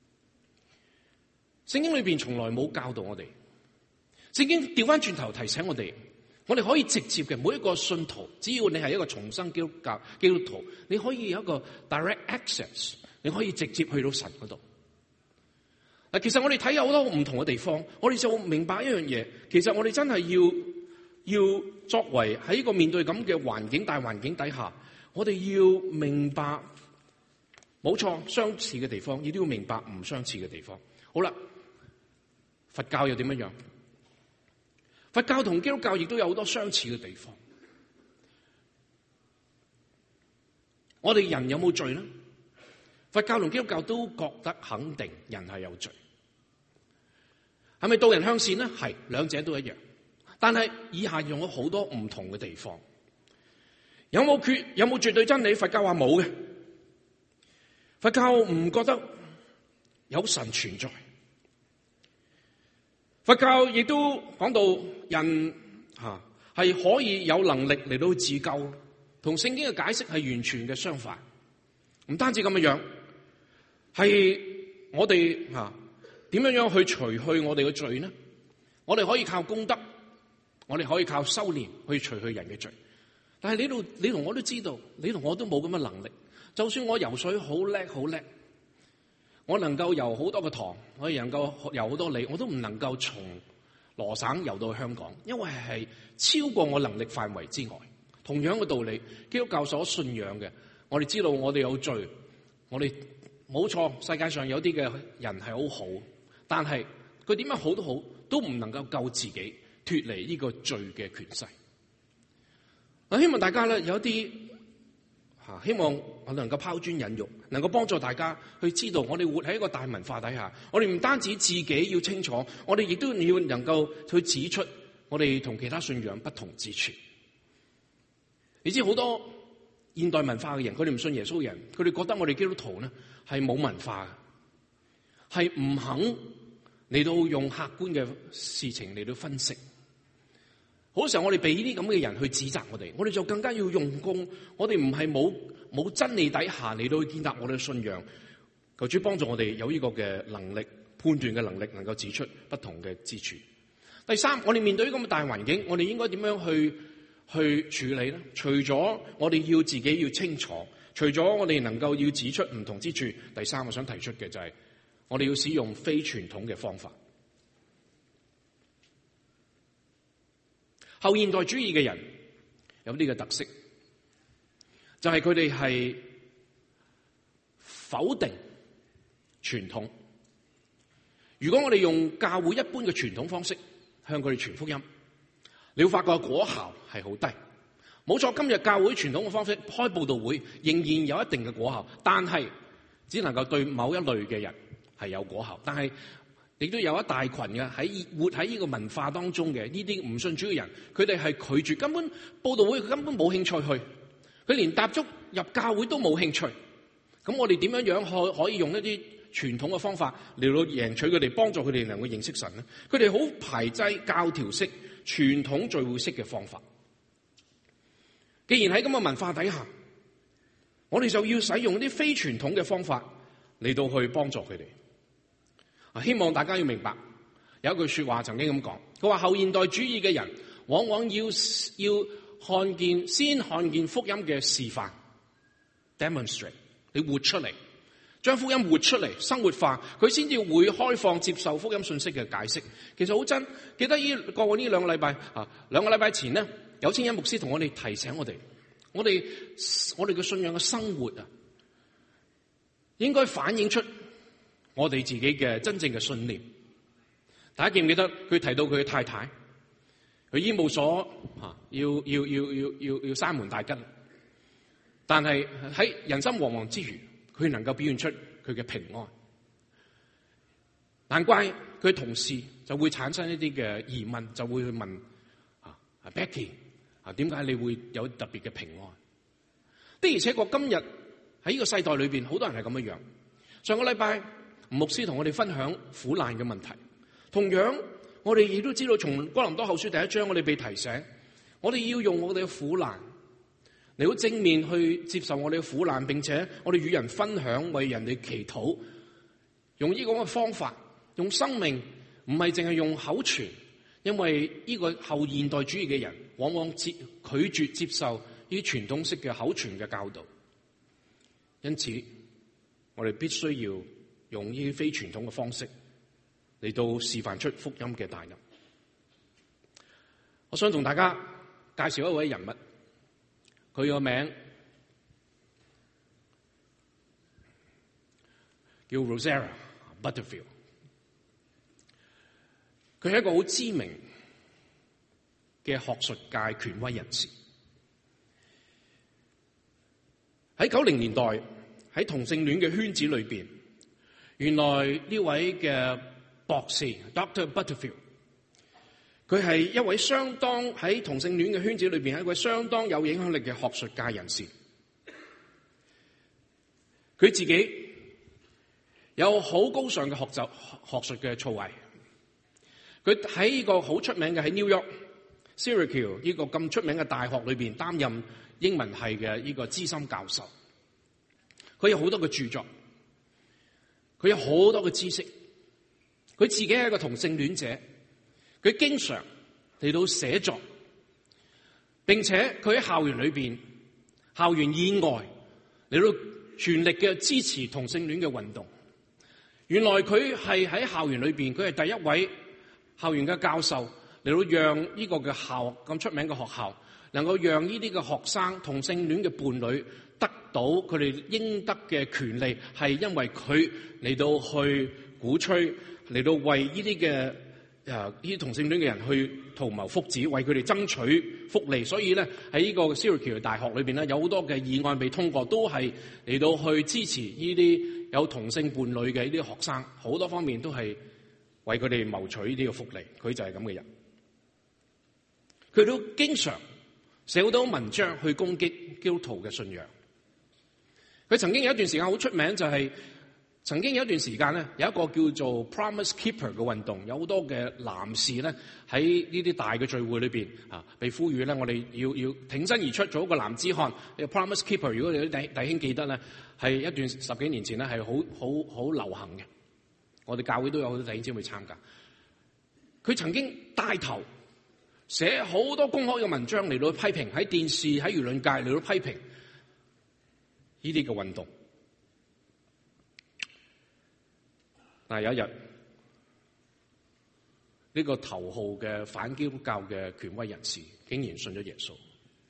聖經裏邊從來冇教導我哋，聖經調翻轉頭提醒我哋，我哋可以直接嘅每一個信徒，只要你係一個重生基督教基督徒，你可以有一個 direct access， 你可以直接去到神嗰度。嗱，其實我哋睇有好多唔同嘅地方，我哋就明白一樣嘢，其實我哋真係要。要作為喺呢個面對咁嘅環境大環境底下，我哋要明白冇錯相似嘅地方，亦都要明白唔相似嘅地方。好啦，佛教又點樣樣？佛教同基督教亦都有好多相似嘅地方。我哋人有冇罪呢？佛教同基督教都覺得肯定人係有罪。係咪導人向善呢？係，兩者都一樣。但係以下用咗好多唔同嘅地方，有冇絕有冇絕對真理？佛教話冇嘅，佛教唔覺得有神存在。佛教亦都講到人吓係可以有能力嚟到自救，同聖經嘅解釋係完全嘅相反。唔單止咁嘅樣，係我哋吓點樣樣去除去我哋嘅罪呢？我哋可以靠功德。我哋可以靠修煉去除去人嘅罪，但係你度你同我都知道，你同我都冇咁嘅能力。就算我游水好叻好叻，我能夠游好多個塘，我能夠游好多里，我都唔能夠從羅省游到香港，因為係超過我能力範圍之外。同樣嘅道理，基督教所信仰嘅，我哋知道我哋有罪，我哋冇錯，世界上有啲嘅人係好好，但係佢點樣好都好，都唔能夠救自己脫離呢個罪嘅權勢。我希望大家咧有一啲吓，希望我能夠拋磚引玉，能夠幫助大家去知道，我哋活喺一個大文化底下，我哋唔單止自己要清楚，我哋亦都要能夠去指出我哋同其他信仰不同之處。你知好多現代文化嘅人，佢哋唔信耶穌嘅人，佢哋覺得我哋基督徒咧係冇文化嘅，係唔肯嚟到用客觀嘅事情嚟到分析。 好多時候我哋俾呢啲咁嘅人去指責我哋，我哋就更加要用功。我哋唔係冇冇真理底下嚟到去建立我哋嘅信仰。求主幫助我哋有呢個嘅能力、判斷嘅能力，能夠指出不同嘅之處。第三，我哋面對呢咁嘅大環境，我哋應該點樣去去處理咧？除咗我哋要自己要清楚，除咗我哋能夠要指出唔同之處，第三我想提出嘅就係我哋要使用非傳統嘅方法。後現代主義嘅人有呢個特色，就係佢哋係否定傳統。如果我哋用教會一般嘅傳統方式向佢哋傳福音，你會發覺果效係好低。冇錯，今日教會傳統嘅方式開佈道會仍然有一定嘅果效，但係只能夠對某一類嘅人係有果效。但係亦都有一大群嘅喺活喺呢個文化當中嘅呢啲唔信主嘅人，佢哋係拒絕，根本佈道會佢根本冇興趣去，佢連踏足入教會都冇興趣。咁我哋點樣樣可可以用一啲傳統嘅方法嚟到贏取佢哋，幫助佢哋能夠認識神咧？佢哋好排擠教條式、傳統聚會式嘅方法。既然喺咁嘅文化底下，我哋就要使用啲非傳統嘅方法嚟到去幫助佢哋。希望大家要明白，有一句說話曾經咁講，佢話後現代主義嘅人往往要要看見先看見福音嘅示範 demonstrate， 你活出嚟，將福音活出嚟，生活化，佢先至會開放接受福音信息嘅解釋。其實好真，記得呢過往呢兩個禮拜啊，兩個禮拜前呢，有千恩牧師同我哋提醒我哋，我哋我哋嘅信仰嘅生活啊，應該反映出我哋自己嘅真正嘅信念。大家記唔記得佢提到佢嘅太太，佢醫務所吓要要要要要要閂門大吉，但係喺人心惶惶之餘，佢能夠表現出佢嘅平安。難怪佢同事就會產生一啲嘅疑問，就會去問啊 Becky 啊，點解你會有特別嘅平安？的而且確今日喺呢個世代裏邊，好多人係咁樣樣。上個禮拜吳牧師同我哋分享苦難嘅問題，同樣我哋亦都知道，從哥林多後書第一章，我哋被提醒，我哋要用我哋嘅苦難嚟好正面去接受我哋嘅苦難，並且我哋與人分享，為人哋祈禱，用呢個嘅方法，用生命，唔係淨係用口傳，因為呢個後現代主義嘅人往往接拒絕接受呢啲傳統式嘅口傳嘅教導，因此我哋必須要用呢啲非傳統嘅方式嚟到示範出福音嘅大能。我想同大家介紹一位人物，佢個名叫 Rosaria Butterfield， 佢係一個好知名嘅學術界權威人士。喺九零年代，喺同性戀嘅圈子裏邊，原來呢位嘅博士 Doctor Butterfield， 佢係一位相當喺同性戀嘅圈子裏邊係一位相當有影響力嘅學術界人士。佢自己有好高尚嘅學習學術嘅造詣。佢喺呢個好出名嘅喺 New York Syracuse 呢個咁出名嘅大學裏邊擔任英文系嘅呢個資深教授。佢有好多嘅著作，佢有好多嘅知識。佢自己係一個同性戀者，佢經常嚟到寫作，並且佢喺校園裏邊、校園以外嚟到全力嘅支持同性戀嘅運動。原來佢係喺校園裏邊，佢係第一位校園嘅教授嚟到讓呢個嘅校咁出名嘅學校，能夠讓呢啲嘅學生同性戀嘅伴侶得到佢哋應得嘅權利，係因為佢嚟到去鼓吹，嚟到為呢啲嘅誒呢啲同性戀嘅人去圖謀福祉，為佢哋爭取福利。所以咧喺呢個 Syracuse 大學裏邊咧，有好多嘅議案被通過，都係嚟到去支持呢啲有同性伴侶嘅呢啲學生，好多方面都係為佢哋謀取呢個福利。佢就係咁嘅人。佢都經常寫好多文章去攻擊基督徒嘅信仰。佢曾經有一段時間好出名，就係曾經有一段時間咧，有一個叫做 Promise Keeper 嘅運動，有好多嘅男士咧喺呢啲大嘅聚會裏邊啊，被呼籲咧，我哋要要挺身而出做一個男子漢。呢個 Promise Keeper，如果你啲弟弟兄記得咧，係一段十幾年前咧係好好好流行嘅。我哋教會都有好多弟兄姊妹參加。佢曾經帶頭寫好多公開嘅文章嚟到批評，喺電視喺輿論界嚟到批評呢啲嘅運動。但係有一日，呢個頭號嘅反基督教嘅權威人士竟然信咗耶穌。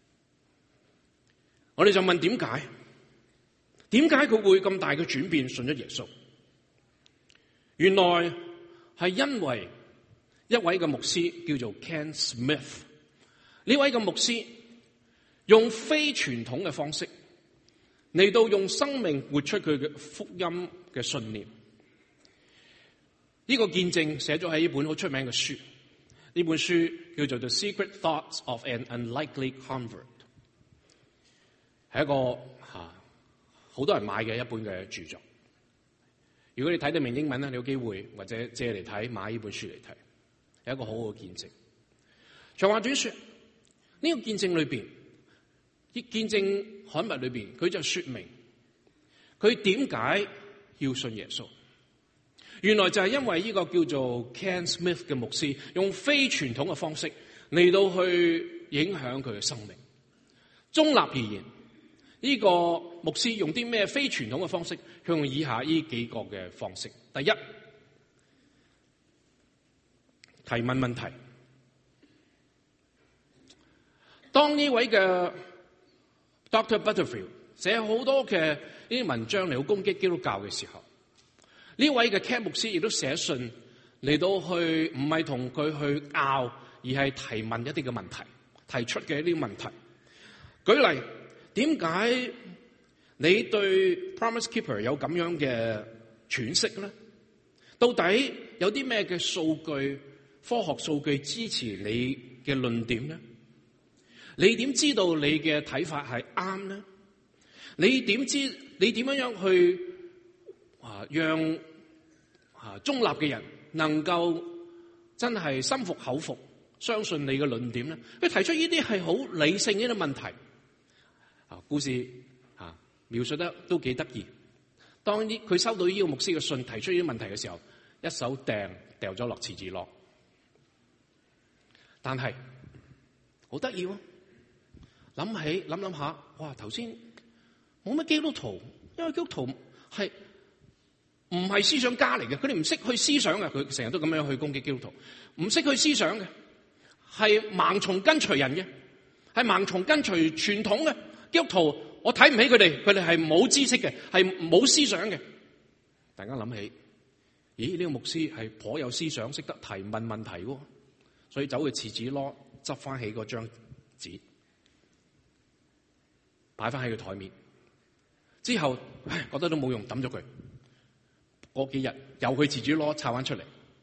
我哋就問點解？點解佢會咁大嘅轉變信咗耶穌？原來係因為一位嘅牧師叫做 Ken Smith。呢位嘅牧師用非傳統嘅方式嚟到用生命活出佢嘅福音嘅信念。呢個見證寫咗喺一本好出名嘅書，呢本書叫做 The Secret Thoughts of an Unlikely Convert， 係一個吓好多人買嘅一本嘅著作。如果你睇得明英文咧，你有機會或者借嚟睇，買呢本書嚟睇，係一個好好嘅見證。長話短說，呢個見證裏邊，啲見證刊物裏邊，佢就說明佢點解要信耶穌。原來就係因為呢個叫做 Ken Smith 嘅牧師，用非傳統嘅方式嚟到去影響佢嘅生命。中立而言，呢個牧師用啲咩非傳統嘅方式？佢用以下呢幾個嘅方式。第一，提問問題。當呢位嘅 Doctor Butterfield 寫好多嘅呢啲文章嚟到攻擊基督教嘅時候，呢位嘅 Ken 牧師亦都寫信嚟到去，唔係同佢去拗，而係提問一啲嘅問題，提出嘅一啲問題。舉例，點解你對 Promise Keeper 有咁樣嘅詮釋咧？到底有啲咩嘅數據、科學數據支持你嘅論點咧？你點知道你嘅睇法係啱咧？你點知？你點樣樣去啊讓啊中立嘅人能夠真係心服口服，相信你嘅論點咧？佢提出呢啲係好理性嘅問題。啊，故事啊描述得都幾得意。當呢佢收到呢個牧師嘅信，提出呢啲問題嘅時候，一手掟掉咗落廁紙落。但係好得意喎，諗起諗諗下，哇！頭先冇乜基督徒，因為基督徒係唔係思想家嚟嘅，佢哋唔識去思想嘅，佢成日都咁樣去攻擊基督徒，唔識去思想嘅，係盲從跟隨人嘅，係盲從跟隨傳統嘅基督徒。我睇唔起佢哋，佢哋係冇知識嘅，係冇思想嘅。大家諗起，咦？呢個牧師係頗有思想，識得提問問題喎，所以走去廁紙攞執翻起嗰張紙，擺翻喺佢台面。之後唉覺得都冇用，抌咗佢。過幾日又去廁紙攞抄翻出嚟。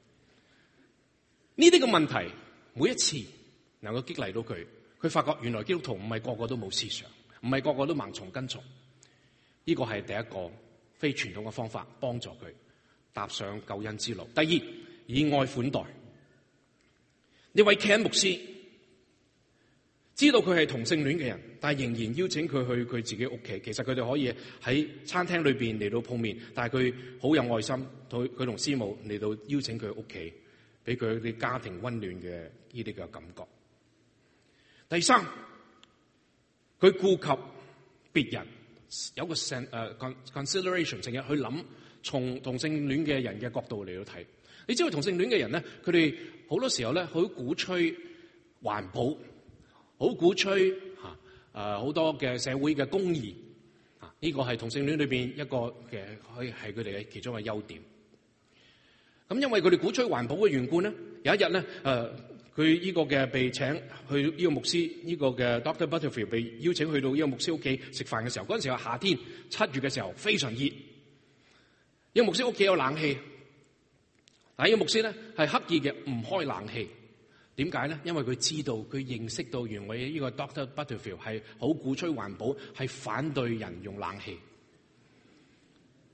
呢啲嘅問題每一次能夠激勵到佢，佢發覺原來基督徒唔係個個都冇思想，唔係個個都盲從跟從。呢個係第一個非傳統嘅方法，幫助佢踏上救恩之路。第二，以愛款待。呢位 Ken 牧師知道佢係同性戀嘅人，但係仍然邀請佢去佢自己屋企。其實佢哋可以喺餐廳裏邊嚟到碰面，但係佢好有愛心，佢佢同師母嚟到邀請佢屋企，俾佢啲家庭溫暖嘅呢啲嘅感覺。第三，佢顧及別人，有個 consideration， 成日去諗從同性戀嘅人嘅角度嚟到睇。你知道同性戀嘅人咧，佢哋好多時候咧，好鼓吹環保。好鼓吹嚇誒好多嘅社會嘅公義啊！呢個係同性戀裏邊一個嘅可以係佢哋嘅其中嘅優點。咁因為佢哋鼓吹環保嘅緣故咧，有一日咧誒佢呢個嘅被請去呢個牧師呢個嘅 Doctor Butterfield 被邀請去到呢個牧師屋企食飯嘅時候，嗰陣時係夏天七月嘅時候，非常熱。呢個牧師屋企有冷氣，但係呢個牧師咧係刻意嘅唔開冷氣。點解咧？因為佢知道，佢認識到原來呢個 Doctor Butterfield 係好鼓吹環保，係反對人用冷氣。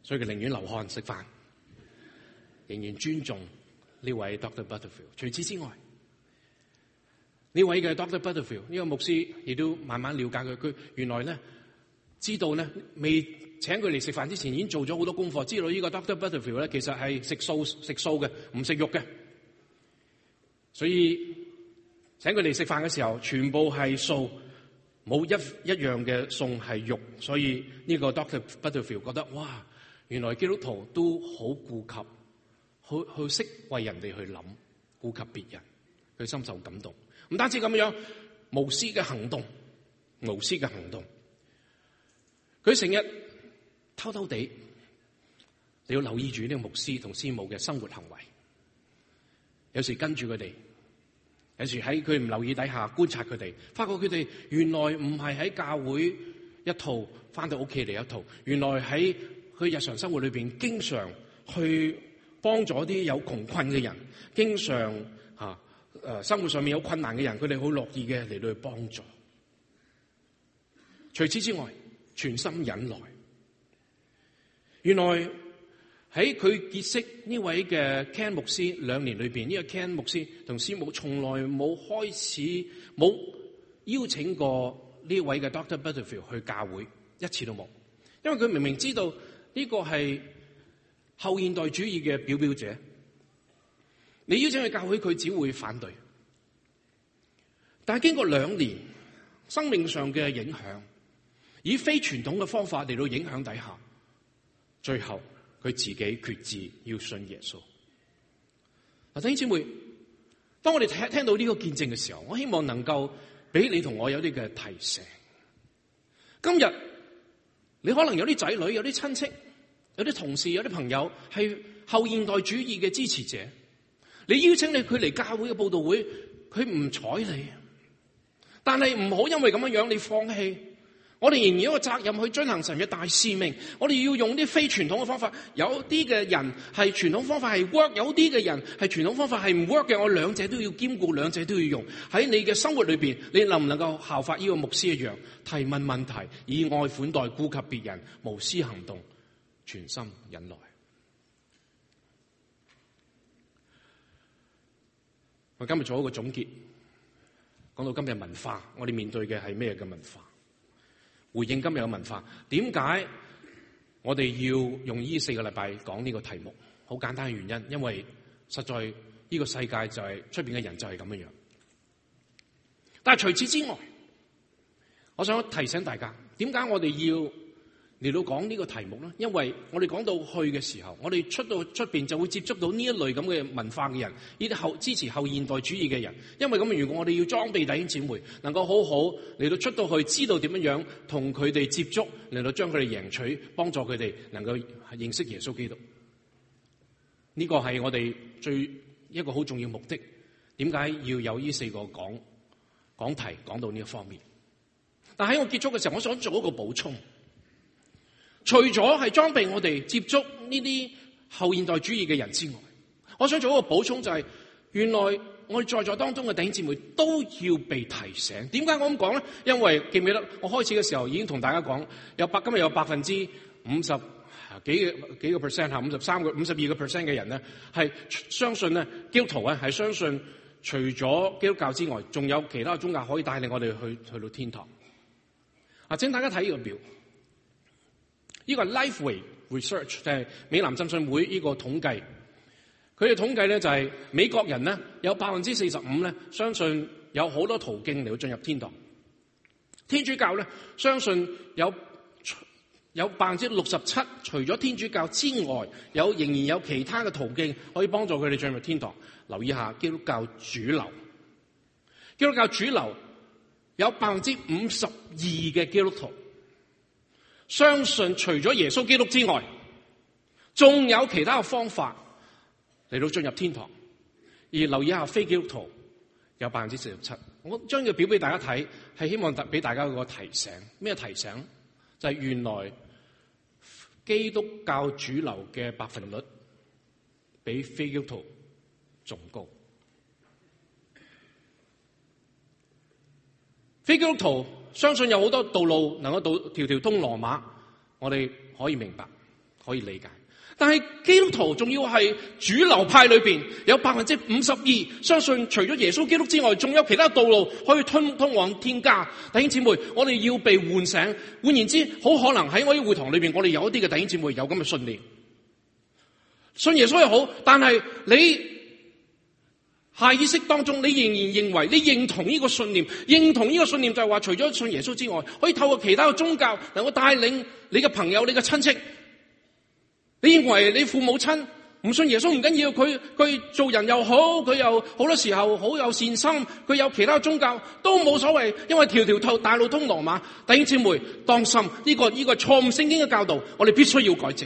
所以佢寧願流汗食飯，仍然尊重呢位 Doctor Butterfield。除此之外，呢位嘅 Doctor Butterfield 呢個牧師亦都慢慢了解佢，佢原來咧知道咧未請佢嚟食飯之前已經做咗好多功課，知道呢個 Doctor Butterfield 咧其實係食素食素嘅，唔食肉嘅，所以請佢嚟食飯嘅時候全部係素，冇一一樣嘅餸係肉，所以呢個 Doctor Butterfield 覺得哇，原來基督徒都好顧及，好好識為人哋去諗，顧及別人，佢深受感動。唔單止咁樣，無私嘅行動，無私嘅行動，佢成日偷偷地，你要留意住呢個牧師同師母嘅生活行為。有時跟住佢哋，有時喺佢唔留意底下觀察佢哋，發覺佢哋原來唔係喺教會一套，翻到屋企嚟一套，原來喺佢日常生活裏邊經常去幫助啲有窮困嘅人，經常吓。誒生活上面有困難嘅人，佢哋好樂意嘅嚟到去幫助。除此之外，全心忍耐。原來喺佢結識呢位嘅 Ken 牧師兩年裏邊，呢、這個 Ken 牧師同師母從來冇開始冇邀請過呢位嘅 Doctor Butterfield 去教會，一次都冇。因為佢明明知道呢個係後現代主義嘅表表者。你邀請佢教會，佢只會反對。但係經過兩年生命上嘅影響，以非傳統嘅方法嚟到影響底下，最後佢自己決志要信耶穌。嗱，弟兄姊妹，當我哋聽聽到呢個見證嘅時候，我希望能夠俾你同我有啲嘅提醒。今日你可能有啲仔女、有啲親戚、有啲同事、有啲朋友係後現代主義嘅支持者。你邀請你佢嚟教會嘅佈道會，佢唔睬你，但係唔好因為咁樣樣你放棄。我哋仍然有一個責任去遵行神嘅大使命。我哋要用啲非傳統嘅方法，有啲嘅人係傳統方法係 work， 有啲嘅人係傳統方法係唔 work 嘅。我兩者都要兼顧，兩者都要用。喺你嘅生活裏邊，你能唔能夠效法呢個牧師一樣，提問問題，以愛款待，顧及別人，無私行動，全心忍耐。我今日做一個總結，講到今日文化，我哋面對嘅係咩嘅文化？回應今日嘅文化，點解我哋要用呢四個禮拜講呢個題目？好簡單嘅原因，因為實在呢個世界就係出邊嘅人就係咁樣樣。但係除此之外，我想提醒大家，點解我哋要嚟到講呢個題目咧？因為我哋講到去嘅時候，我哋出到出邊就會接觸到呢一類咁嘅文化嘅人，呢啲後支持後現代主義嘅人。因為咁，如果我哋要裝備弟兄姊妹，能夠好好嚟到出到去，知道點樣樣同佢哋接觸，嚟到將佢哋贏取，幫助佢哋能夠認識耶穌基督。呢個係我哋最一個好重要的目的。點解要有呢四個講講題講到呢一方面？但喺我結束嘅時候，我想做一個補充。除咗係裝備我哋接觸呢啲後現代主義嘅人之外，我想做一個補充，就係原來我哋在座當中嘅弟兄姊妹都要被提醒。點解我咁講咧？因為記唔記得我開始嘅時候已經同大家講，有百今日有百分之五十幾個幾個 percent 吓，五十三個五十二個 percent 嘅人咧係相信咧基督徒咧係相信除咗基督教之外，仲有其他宗教可以帶領我哋去去到天堂。啊，請大家睇呢個表。呢個係 Lifeway Research， 就係美南浸信會呢個統計。佢哋統計咧就係美國人咧有百分之四十五咧相信有好多途徑嚟到進入天堂。天主教咧相信有有百分之六十七，除咗天主教之外，有仍然有其他嘅途徑可以幫助佢哋進入天堂。留意下基督教主流，基督教主流有百分之五十二嘅基督徒相信除咗耶穌基督之外，仲有其他嘅方法嚟到進入天堂。而留意下非基督徒有百分之四十七。我將個表俾大家睇，係希望俾大家一個提醒。咩提醒？就係原來基督教主流嘅百分率比非基督徒仲高。非基督徒相信有好多道路能夠到條條通羅馬，我哋可以明白。 可以理解。但係基督徒仲要係主流派裏邊有百分之五十二相信除咗耶穌基督之外，仲有其他道路可以通通往天家。弟兄姊妹，我哋要被喚醒。換言之，好可能喺我啲會堂裏邊，我哋有一啲嘅弟兄姊妹有咁嘅信念，信耶穌又好，但係你下意識當中，你仍然認為你認同呢個信念，認同呢個信念就係話，除咗信耶穌之外，可以透過其他嘅宗教能夠帶領你嘅朋友、你嘅親戚。你認為你父母親唔信耶穌唔緊要，佢佢做人又好，佢又好多時候好有善心，佢有其他宗教都冇所謂，因為條條透大路通羅馬。弟兄姊妹，當心呢個呢個錯誤聖經嘅教導，我哋必須要改正。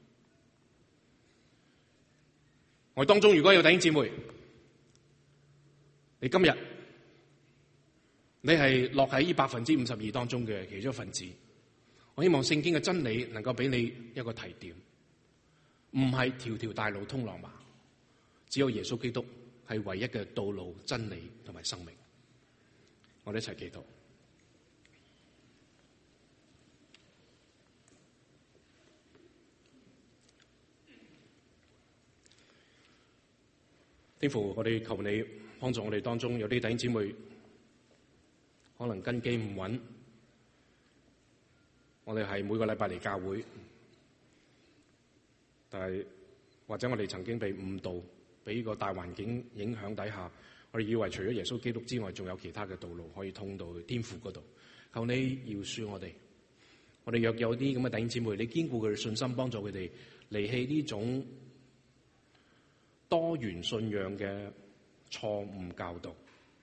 我哋當中如果有弟兄姊妹，你今日你係落喺呢百分之五十二當中嘅其中一份子，我希望聖經嘅真理能夠俾你一個提點。唔係條條大路通羅馬，只有耶穌基督係唯一嘅道路、真理同埋生命。我哋一齊祈禱。天父，我哋求你幫助我哋當中有啲弟兄姊妹，可能根基唔穩，我哋係每個禮拜嚟教會。但係或者我哋曾經被誤導，俾呢個大環境影響底下，我哋以為除咗耶穌基督之外，仲有其他嘅道路可以通到天父嗰度。求你饒恕我哋，我哋若有啲咁嘅弟兄姊妹，你堅固佢哋信心，幫助佢哋離棄呢種多元信仰嘅錯誤教導。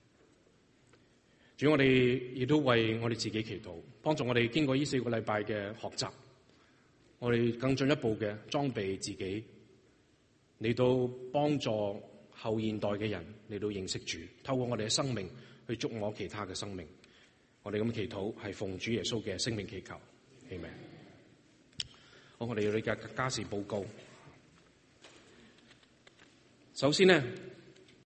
主，我哋亦都為我哋自己祈禱，幫助我哋經過呢四個禮拜嘅學習，我哋更進一步嘅裝備自己，嚟到幫助後現代嘅人嚟到認識主，透過我哋嘅生命去觸摸其他嘅生命。我哋咁祈禱係奉主耶穌嘅聖名祈求，阿們。好，我哋要呢個家事報告。首先呢，